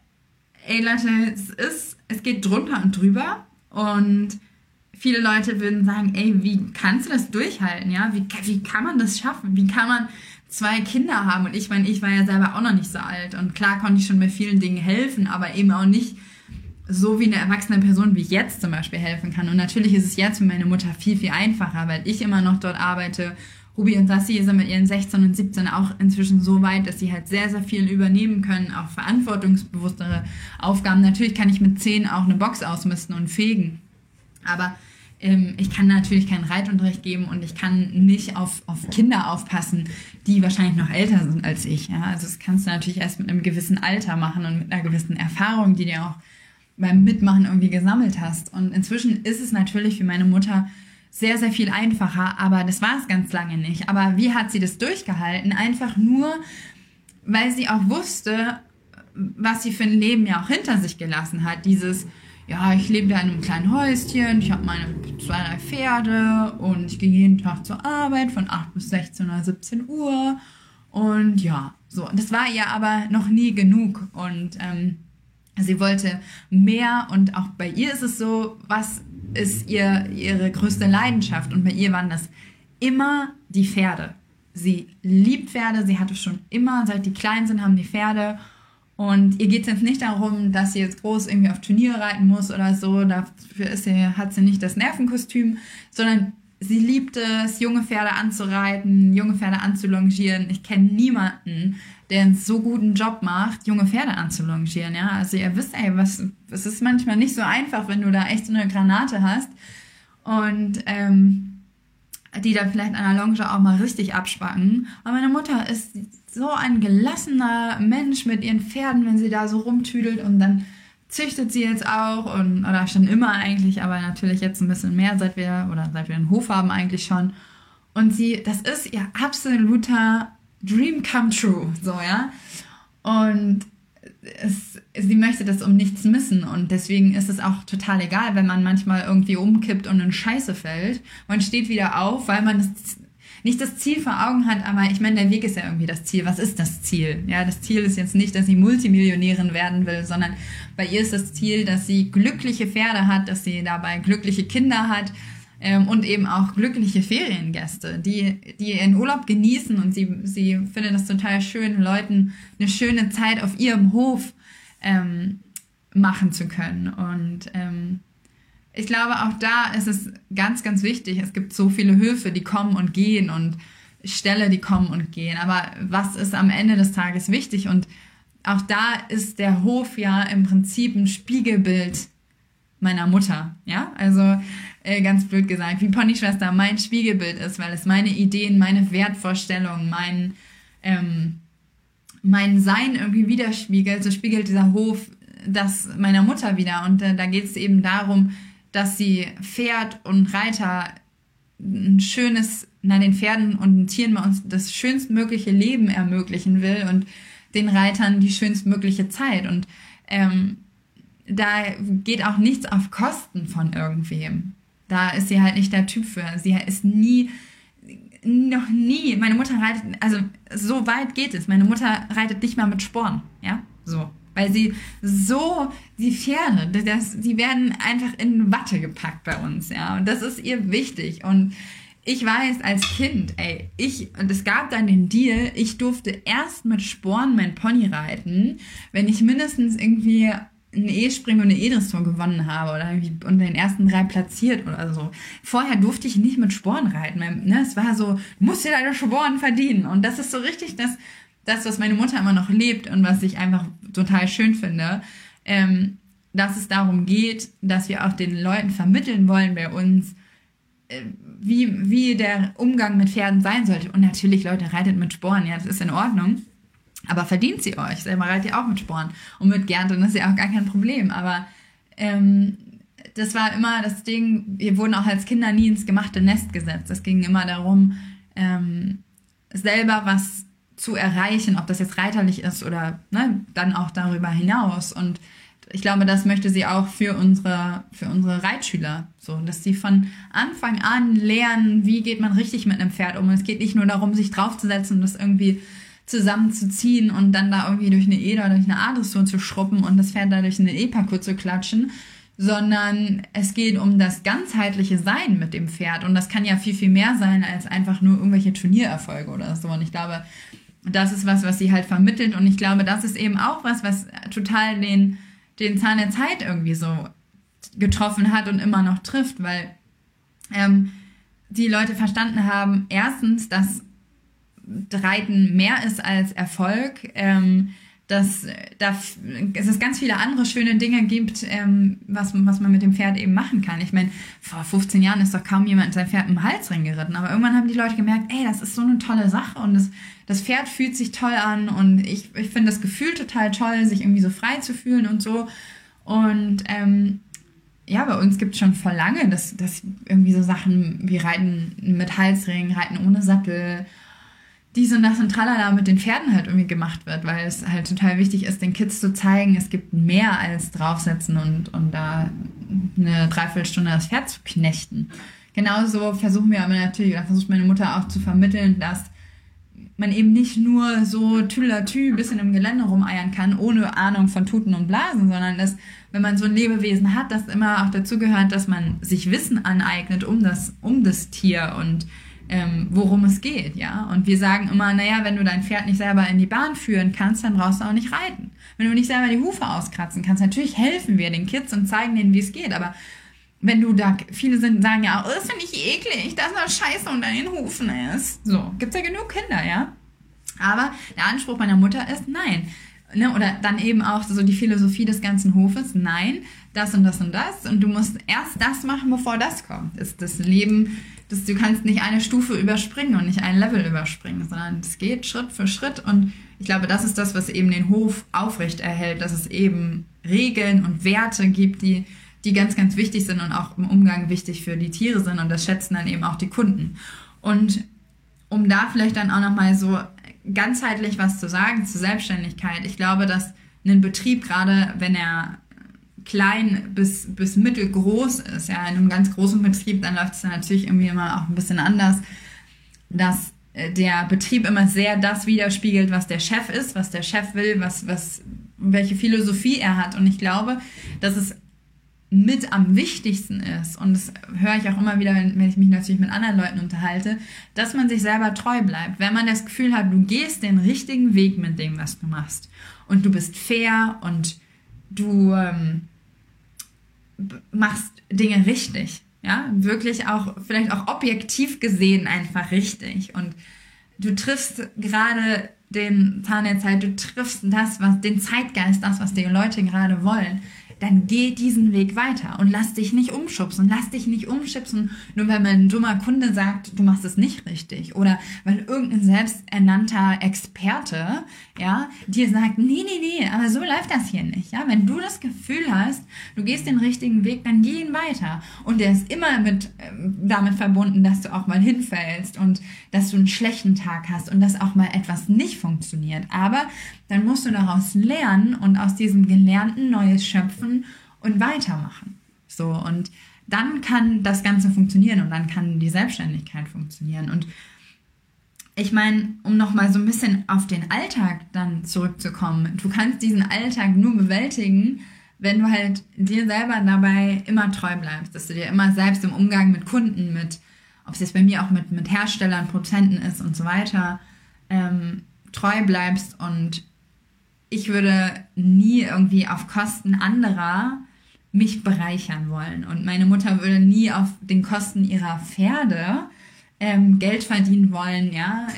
ey Leute, es geht drunter und drüber und viele Leute würden sagen, ey, wie kannst du das durchhalten, ja? Wie kann man das schaffen? Wie kann man 2 Kinder haben? Und ich meine, ich war ja selber auch noch nicht so alt und klar konnte ich schon bei vielen Dingen helfen, aber eben auch nicht so wie eine erwachsene Person, wie ich jetzt zum Beispiel helfen kann. Und natürlich ist es jetzt für meine Mutter viel, viel einfacher, weil ich immer noch dort arbeite. Ruby und Sassi sind mit ihren 16 und 17 auch inzwischen so weit, dass sie halt sehr, sehr viel übernehmen können, auch verantwortungsbewusstere Aufgaben. Natürlich kann ich mit 10 auch eine Box ausmisten und fegen, aber ich kann natürlich keinen Reitunterricht geben und ich kann nicht auf Kinder aufpassen, die wahrscheinlich noch älter sind als ich. Ja? Also das kannst du natürlich erst mit einem gewissen Alter machen und mit einer gewissen Erfahrung, die du auch beim Mitmachen irgendwie gesammelt hast. Und inzwischen ist es natürlich für meine Mutter sehr, sehr viel einfacher, aber das war es ganz lange nicht. Aber wie hat sie das durchgehalten? Einfach nur, weil sie auch wusste, was sie für ein Leben ja auch hinter sich gelassen hat. Dieses, ja, ich lebe da in einem kleinen Häuschen, ich habe meine 2, 3 Pferde und ich gehe jeden Tag zur Arbeit von 8 bis 16 oder 17 Uhr und ja, so. Das war ihr aber noch nie genug und sie wollte mehr und auch bei ihr ist es so, was ist ihre größte Leidenschaft und bei ihr waren das immer die Pferde. Sie liebt Pferde, sie hatte schon immer, seit die klein sind, haben die Pferde. Und ihr geht es jetzt nicht darum, dass sie jetzt groß irgendwie auf Turniere reiten muss oder so. Dafür hat sie nicht das Nervenkostüm, sondern sie liebt es, junge Pferde anzureiten, junge Pferde anzulongieren. Ich kenne niemanden, der einen so guten Job macht, junge Pferde anzulongieren. Ja? Also ihr wisst, ey, es ist manchmal nicht so einfach, wenn du da echt so eine Granate hast und die dann vielleicht an der Longe auch mal richtig abspacken. Aber meine Mutter ist so ein gelassener Mensch mit ihren Pferden, wenn sie da so rumtüdelt und dann züchtet sie jetzt auch oder schon immer eigentlich, aber natürlich jetzt ein bisschen mehr, seit wir einen Hof haben eigentlich schon. Und das ist ihr absoluter Dream come true, so, ja. Und sie möchte das um nichts missen und deswegen ist es auch total egal, wenn man manchmal irgendwie umkippt und in Scheiße fällt. Man steht wieder auf, weil man nicht das Ziel vor Augen hat, aber ich meine, der Weg ist ja irgendwie das Ziel. Was ist das Ziel? Ja, das Ziel ist jetzt nicht, dass sie Multimillionärin werden will, sondern bei ihr ist das Ziel, dass sie glückliche Pferde hat, dass sie dabei glückliche Kinder hat und eben auch glückliche Feriengäste, die ihren Urlaub genießen und sie findet das total schön, Leuten eine schöne Zeit auf ihrem Hof machen zu können. Und ich glaube, auch da ist es ganz, ganz wichtig. Es gibt so viele Höfe, die kommen und gehen und Ställe, die kommen und gehen. Aber was ist am Ende des Tages wichtig? Und auch da ist der Hof ja im Prinzip ein Spiegelbild meiner Mutter. Ja, also ganz blöd gesagt, wie Ponyschwester mein Spiegelbild ist, weil es meine Ideen, meine Wertvorstellungen, mein Sein irgendwie widerspiegelt. So spiegelt dieser Hof das meiner Mutter wieder. Und da geht es eben darum, dass sie Pferd und Reiter den Pferden und den Tieren bei uns das schönstmögliche Leben ermöglichen will und den Reitern die schönstmögliche Zeit. Und da geht auch nichts auf Kosten von irgendwem. Da ist sie halt nicht der Typ für. Sie ist noch nie, meine Mutter reitet, also so weit geht es. Meine Mutter reitet nicht mal mit Sporn, ja, so. Weil die Pferde, die werden einfach in Watte gepackt bei uns, ja. Und das ist ihr wichtig. Und ich weiß als Kind, und es gab dann den Deal, ich durfte erst mit Sporn mein Pony reiten, wenn ich mindestens irgendwie einen E-Springen und eine E-Dressur gewonnen habe oder irgendwie unter den ersten 3 platziert oder so. Vorher durfte ich nicht mit Sporen reiten. Ne? Es war so, du musst dir deine Sporen verdienen. Und das ist so richtig das, was meine Mutter immer noch lebt und was ich einfach total schön finde, dass es darum geht, dass wir auch den Leuten vermitteln wollen bei uns, wie der Umgang mit Pferden sein sollte. Und natürlich, Leute, reitet mit Sporen, ja, das ist in Ordnung. Aber verdient sie euch. Selber reitet ihr auch mit Sporen. Und mit Gerd, und das ist ja auch gar kein Problem. Aber das war immer das Ding, wir wurden auch als Kinder nie ins gemachte Nest gesetzt. Es ging immer darum, selber was zu erreichen, ob das jetzt reiterlich ist oder ne, dann auch darüber hinaus. Und ich glaube, das möchte sie auch für unsere Reitschüler, so, dass sie von Anfang an lernen, wie geht man richtig mit einem Pferd um. Und es geht nicht nur darum, sich draufzusetzen und das irgendwie zusammenzuziehen und dann da irgendwie durch eine E- oder durch eine A-Dressur zu schruppen und das Pferd da durch einen E-Parcours zu klatschen, sondern es geht um das ganzheitliche Sein mit dem Pferd. Und das kann ja viel, viel mehr sein als einfach nur irgendwelche Turniererfolge oder so. Und ich glaube, das ist was sie halt vermittelt. Und ich glaube, das ist eben auch was total den Zahn der Zeit irgendwie so getroffen hat und immer noch trifft, weil die Leute verstanden haben, erstens, dass Reiten mehr ist als Erfolg, dass es ganz viele andere schöne Dinge gibt, was man mit dem Pferd eben machen kann. Ich meine, vor 15 Jahren ist doch kaum jemand sein Pferd im Halsring geritten, aber irgendwann haben die Leute gemerkt, ey, das ist so eine tolle Sache und das Pferd fühlt sich toll an und ich finde das Gefühl total toll, sich irgendwie so frei zu fühlen und so. Und ja, bei uns gibt es schon vor lange, dass irgendwie so Sachen wie Reiten mit Halsring, Reiten ohne Sattel, dies und das und tralala mit den Pferden halt irgendwie gemacht wird, weil es halt total wichtig ist, den Kids zu zeigen, es gibt mehr als draufsetzen und da eine Dreiviertelstunde das Pferd zu knechten. Genauso versuchen wir aber natürlich, oder versucht meine Mutter auch zu vermitteln, dass man eben nicht nur so tüdelatü ein bisschen im Gelände rumeiern kann, ohne Ahnung von Tuten und Blasen, sondern dass, wenn man so ein Lebewesen hat, das immer auch dazu gehört, dass man sich Wissen aneignet um das Tier und worum es geht, ja. Und wir sagen immer, naja, wenn du dein Pferd nicht selber in die Bahn führen kannst, dann brauchst du auch nicht reiten. Wenn du nicht selber die Hufe auskratzen kannst, natürlich helfen wir den Kids und zeigen denen, wie es geht, aber wenn du da, viele sagen ja auch, oh, das finde ich eklig, dass da Scheiße unter den Hufen ist. So, gibt's ja genug Kinder, ja. Aber der Anspruch meiner Mutter ist, nein. Ne, oder dann eben auch so die Philosophie des ganzen Hofes, nein, das und das und das und du musst erst das machen, bevor das kommt. Ist das Leben, du kannst nicht eine Stufe überspringen und nicht ein Level überspringen, sondern es geht Schritt für Schritt und ich glaube, das ist das, was eben den Hof aufrecht erhält, dass es eben Regeln und Werte gibt, die ganz, ganz wichtig sind und auch im Umgang wichtig für die Tiere sind und das schätzen dann eben auch die Kunden. Und um da vielleicht dann auch nochmal so ganzheitlich was zu sagen zur Selbstständigkeit. Ich glaube, dass ein Betrieb, gerade wenn er klein bis mittelgroß ist, ja, in einem ganz großen Betrieb, dann läuft es dann natürlich irgendwie immer auch ein bisschen anders, dass der Betrieb immer sehr das widerspiegelt, was der Chef ist, was der Chef will, welche Philosophie er hat. Und ich glaube, dass es mit am wichtigsten ist, und das höre ich auch immer wieder, wenn ich mich natürlich mit anderen Leuten unterhalte, dass man sich selber treu bleibt. Wenn man das Gefühl hat, du gehst den richtigen Weg mit dem, was du machst und du bist fair und du machst Dinge richtig, ja, wirklich auch, vielleicht auch objektiv gesehen einfach richtig und du triffst gerade den Zahn der Zeit, du triffst den Zeitgeist, das, was die Leute gerade wollen, dann geh diesen Weg weiter und lass dich nicht umschubsen. Lass dich nicht umschubsen, nur weil ein dummer Kunde sagt, du machst es nicht richtig. Oder weil irgendein selbsternannter Experte, ja, dir sagt, nee, aber so läuft das hier nicht. Ja? Wenn du das Gefühl hast, du gehst den richtigen Weg, dann geh ihn weiter. Und der ist immer damit verbunden, dass du auch mal hinfällst und dass du einen schlechten Tag hast und dass auch mal etwas nicht funktioniert. Aber dann musst du daraus lernen und aus diesem Gelernten Neues schöpfen und weitermachen. So, und dann kann das Ganze funktionieren und dann kann die Selbstständigkeit funktionieren. Und ich meine, um nochmal so ein bisschen auf den Alltag dann zurückzukommen, du kannst diesen Alltag nur bewältigen, wenn du halt dir selber dabei immer treu bleibst, dass du dir immer selbst im Umgang mit Kunden, ob es jetzt bei mir auch mit Herstellern, Produzenten ist und so weiter, treu bleibst. Und ich würde nie irgendwie auf Kosten anderer mich bereichern wollen. Und meine Mutter würde nie auf den Kosten ihrer Pferde Geld verdienen wollen, ja.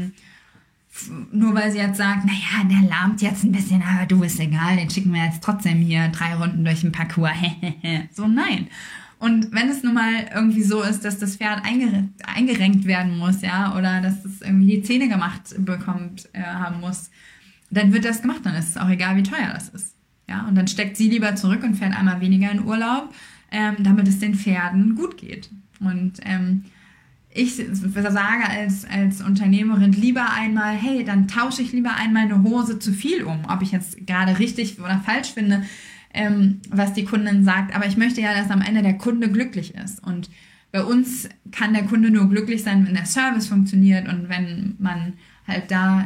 Nur weil sie jetzt sagt, naja, der lahmt jetzt ein bisschen, aber du, ist egal, den schicken wir jetzt trotzdem hier 3 Runden durch den Parcours. So, nein. Und wenn es nun mal irgendwie so ist, dass das Pferd eingerenkt werden muss, ja, oder dass es irgendwie die Zähne gemacht haben muss, dann wird das gemacht, dann ist es auch egal, wie teuer das ist. Ja, und dann steckt sie lieber zurück und fährt einmal weniger in Urlaub, damit es den Pferden gut geht. Und ich sage als Unternehmerin lieber einmal, hey, dann tausche ich lieber einmal eine Hose zu viel um, ob ich jetzt gerade richtig oder falsch finde, was die Kundin sagt. Aber ich möchte ja, dass am Ende der Kunde glücklich ist. Und bei uns kann der Kunde nur glücklich sein, wenn der Service funktioniert und wenn man halt da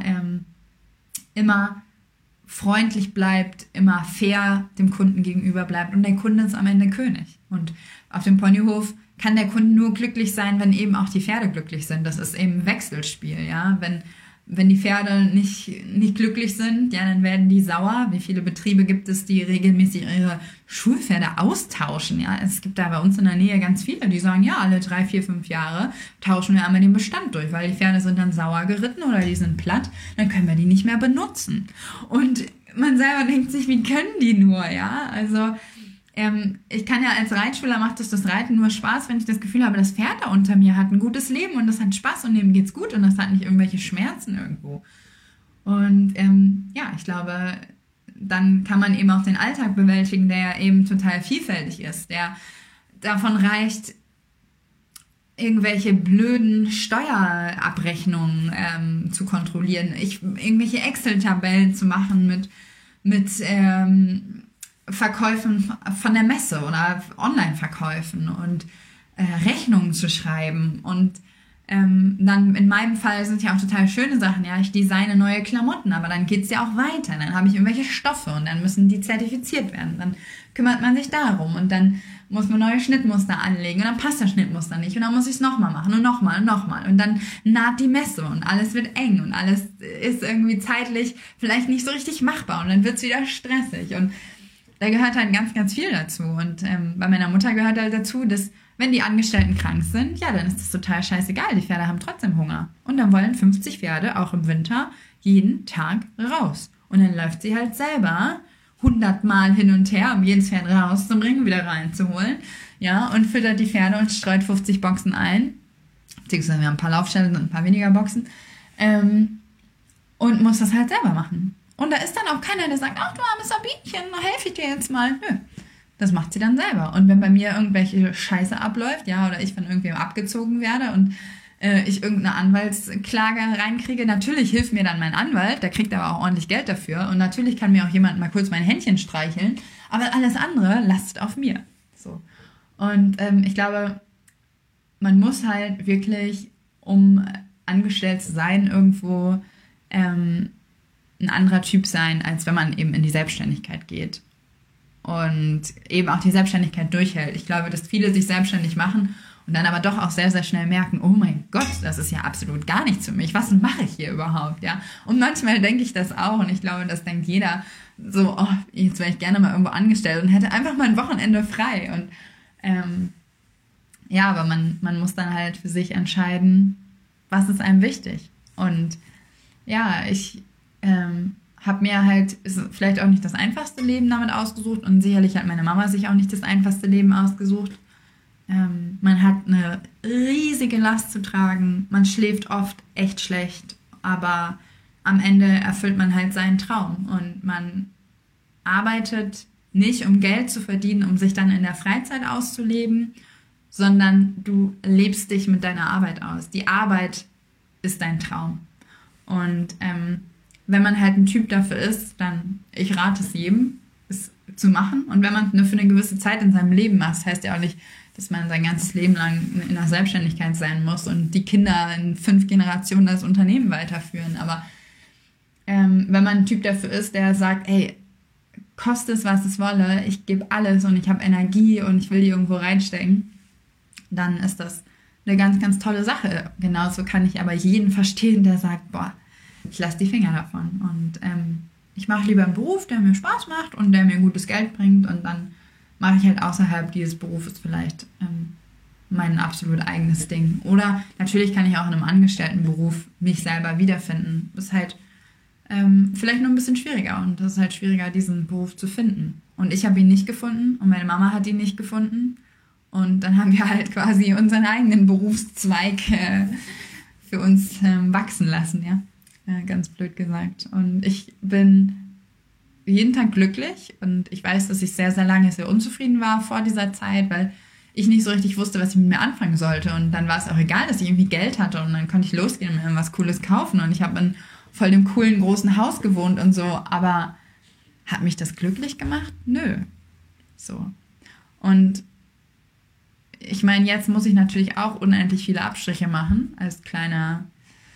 immer freundlich bleibt, immer fair dem Kunden gegenüber bleibt und der Kunde ist am Ende König. Und auf dem Ponyhof kann der Kunde nur glücklich sein, wenn eben auch die Pferde glücklich sind. Das ist eben ein Wechselspiel, ja. Wenn die Pferde nicht glücklich sind, ja, dann werden die sauer. Wie viele Betriebe gibt es, die regelmäßig ihre Schulpferde austauschen, ja? Es gibt da bei uns in der Nähe ganz viele, die sagen, ja, alle 3, 4, 5 Jahre tauschen wir einmal den Bestand durch, weil die Pferde sind dann sauer geritten oder die sind platt, dann können wir die nicht mehr benutzen. Und man selber denkt sich, wie können die nur, ja? Also ich kann ja als Reitschüler, macht das Reiten nur Spaß, wenn ich das Gefühl habe, das Pferd da unter mir hat ein gutes Leben und das hat Spaß und dem geht's gut und das hat nicht irgendwelche Schmerzen irgendwo. Und ja, ich glaube, dann kann man eben auch den Alltag bewältigen, der ja eben total vielfältig ist, der davon reicht, irgendwelche blöden Steuerabrechnungen zu kontrollieren, irgendwelche Excel-Tabellen zu machen mit Verkäufen von der Messe oder Online-Verkäufen und Rechnungen zu schreiben. Und dann in meinem Fall sind ja auch total schöne Sachen. Ja, ich designe neue Klamotten, aber dann geht's ja auch weiter. Dann habe ich irgendwelche Stoffe und dann müssen die zertifiziert werden. Dann kümmert man sich darum und dann muss man neue Schnittmuster anlegen und dann passt das Schnittmuster nicht und dann muss ich es nochmal machen und nochmal und nochmal und dann naht die Messe und alles wird eng und alles ist irgendwie zeitlich vielleicht nicht so richtig machbar und dann wird's wieder stressig und da gehört halt ganz, ganz viel dazu. Und bei meiner Mutter gehört halt dazu, dass wenn die Angestellten krank sind, ja, dann ist das total scheißegal. Die Pferde haben trotzdem Hunger. Und dann wollen 50 Pferde auch im Winter jeden Tag raus. Und dann läuft sie halt selber 100 Mal hin und her, um jedes Pferd rauszubringen, wieder reinzuholen. Ja, und füttert die Pferde und streut 50 Boxen ein. Beziehungsweise wir haben ein paar Laufstellen und ein paar weniger Boxen. Und muss das halt selber machen. Und da ist dann auch keiner, der sagt, ach du armes Sabinchen, da helfe ich dir jetzt mal. Nö, das macht sie dann selber. Und wenn bei mir irgendwelche Scheiße abläuft, ja, oder ich von irgendwem abgezogen werde und ich irgendeine Anwaltsklage reinkriege, natürlich hilft mir dann mein Anwalt, der kriegt aber auch ordentlich Geld dafür. Und natürlich kann mir auch jemand mal kurz mein Händchen streicheln, aber alles andere lastet auf mir. So. Und ich glaube, man muss halt wirklich, um angestellt zu sein, irgendwo ein anderer Typ sein, als wenn man eben in die Selbstständigkeit geht und eben auch die Selbstständigkeit durchhält. Ich glaube, dass viele sich selbstständig machen und dann aber doch auch sehr, sehr schnell merken, oh mein Gott, das ist ja absolut gar nichts für mich. Was mache ich hier überhaupt? Ja? Und manchmal denke ich das auch und ich glaube, das denkt jeder so, oh, jetzt wäre ich gerne mal irgendwo angestellt und hätte einfach mal ein Wochenende frei. Und ja, aber man muss dann halt für sich entscheiden, was ist einem wichtig. Und ja, ich habe mir halt vielleicht auch nicht das einfachste Leben damit ausgesucht und sicherlich hat meine Mama sich auch nicht das einfachste Leben ausgesucht. Man hat eine riesige Last zu tragen, man schläft oft echt schlecht, aber am Ende erfüllt man halt seinen Traum und man arbeitet nicht, um Geld zu verdienen, um sich dann in der Freizeit auszuleben, sondern du lebst dich mit deiner Arbeit aus. Die Arbeit ist dein Traum. Und wenn man halt ein Typ dafür ist, dann, ich rate es jedem, es zu machen. Und wenn man für eine gewisse Zeit in seinem Leben macht, heißt ja auch nicht, dass man sein ganzes Leben lang in der Selbstständigkeit sein muss und die Kinder in 5 Generationen das Unternehmen weiterführen. Aber wenn man ein Typ dafür ist, der sagt, ey, koste es, was es wolle, ich gebe alles und ich habe Energie und ich will die irgendwo reinstecken, dann ist das eine ganz, ganz tolle Sache. Genauso kann ich aber jeden verstehen, der sagt, boah, ich lasse die Finger davon. Und ich mache lieber einen Beruf, der mir Spaß macht und der mir gutes Geld bringt und dann mache ich halt außerhalb dieses Berufes vielleicht mein absolut eigenes Ding. Oder natürlich kann ich auch in einem Angestelltenberuf mich selber wiederfinden. Das ist halt vielleicht nur ein bisschen schwieriger und das ist halt schwieriger, diesen Beruf zu finden. Und ich habe ihn nicht gefunden und meine Mama hat ihn nicht gefunden. Und dann haben wir halt quasi unseren eigenen Berufszweig für uns wachsen lassen, ja. Ganz blöd gesagt. Und ich bin jeden Tag glücklich und ich weiß, dass ich sehr, sehr lange sehr unzufrieden war vor dieser Zeit, weil ich nicht so richtig wusste, was ich mit mir anfangen sollte. Und dann war es auch egal, dass ich irgendwie Geld hatte und dann konnte ich losgehen und mir irgendwas Cooles kaufen. Und ich habe in voll dem coolen großen Haus gewohnt und so. Aber hat mich das glücklich gemacht? Nö. So. Und ich meine, jetzt muss ich natürlich auch unendlich viele Abstriche machen. Als kleine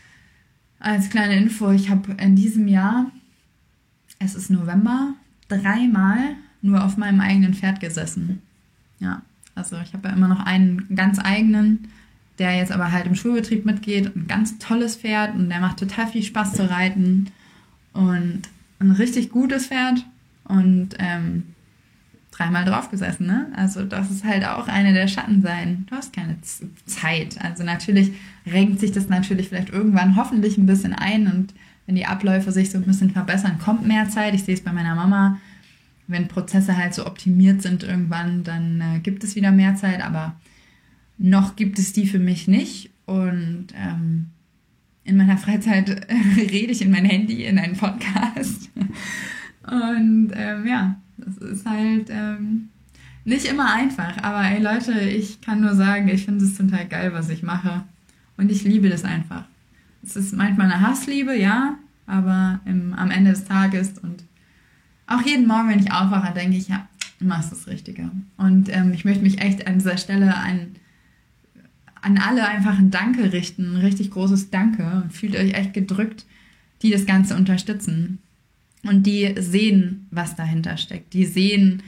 Info, ich habe in diesem Jahr, es ist November, 3-mal nur auf meinem eigenen Pferd gesessen. Ja, also ich habe ja immer noch einen ganz eigenen, der jetzt aber halt im Schulbetrieb mitgeht. Ein ganz tolles Pferd und der macht total viel Spaß zu reiten. Und ein richtig gutes Pferd und 3-mal drauf gesessen, ne? Also das ist halt auch eine der Schattenseiten. Du hast keine Zeit. Also natürlich renkt sich das natürlich vielleicht irgendwann hoffentlich ein bisschen ein und wenn die Abläufe sich so ein bisschen verbessern, kommt mehr Zeit. Ich sehe es bei meiner Mama. Wenn Prozesse halt so optimiert sind irgendwann, dann gibt es wieder mehr Zeit, aber noch gibt es die für mich nicht. Und in meiner Freizeit rede ich in mein Handy, in einen Podcast. Und ja, das ist halt nicht immer einfach. Aber ey Leute, ich kann nur sagen, ich finde es total geil, was ich mache. Und ich liebe das einfach. Es ist manchmal eine Hassliebe, ja, aber am Ende des Tages und auch jeden Morgen, wenn ich aufwache, denke ich, ja, du machst das Richtige. Und ich möchte mich echt an dieser Stelle an alle einfach ein Danke richten, ein richtig großes Danke. Und fühlt euch echt gedrückt, die das Ganze unterstützen. Und die sehen, was dahinter steckt. Die sehen,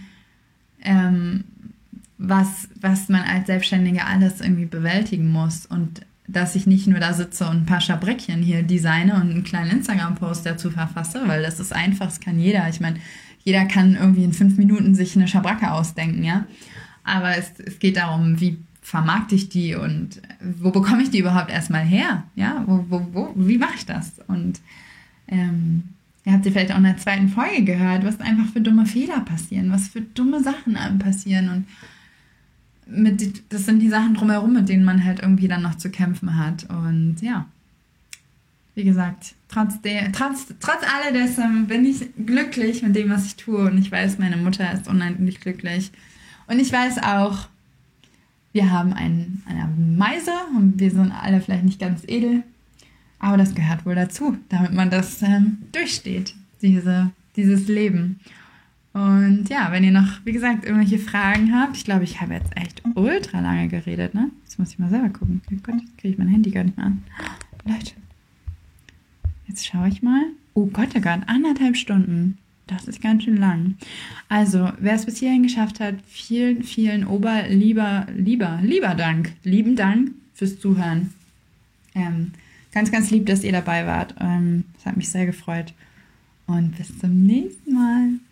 was man als Selbstständige alles irgendwie bewältigen muss. Und dass ich nicht nur da sitze und ein paar Schabreckchen hier designe und einen kleinen Instagram-Post dazu verfasse, weil das ist einfach, das kann jeder. Ich meine, jeder kann irgendwie in 5 Minuten sich eine Schabracke ausdenken, ja. Aber es geht darum, wie vermarkte ich die und wo bekomme ich die überhaupt erstmal her? Ja, wie mache ich das? Und ihr habt sie vielleicht auch in der 2. Folge gehört, was einfach für dumme Fehler passieren, was für dumme Sachen passieren und das sind die Sachen drumherum, mit denen man halt irgendwie dann noch zu kämpfen hat. Und ja, wie gesagt, trotz alledessen bin ich glücklich mit dem, was ich tue. Und ich weiß, meine Mutter ist unendlich glücklich. Und ich weiß auch, wir haben eine Meise und wir sind alle vielleicht nicht ganz edel. Aber das gehört wohl dazu, damit man das durchsteht, dieses Leben. Und ja, wenn ihr noch, wie gesagt, irgendwelche Fragen habt, ich glaube, ich habe jetzt echt ultra lange geredet, ne? Jetzt muss ich mal selber gucken. Oh Gott, jetzt kriege ich mein Handy gar nicht mehr an. Leute, jetzt schaue ich mal. Oh Gott, 1,5 Stunden. Das ist ganz schön lang. Also, wer es bis hierhin geschafft hat, vielen, vielen lieber Dank. Lieben Dank fürs Zuhören. Ganz, ganz lieb, dass ihr dabei wart. Das hat mich sehr gefreut. Und bis zum nächsten Mal.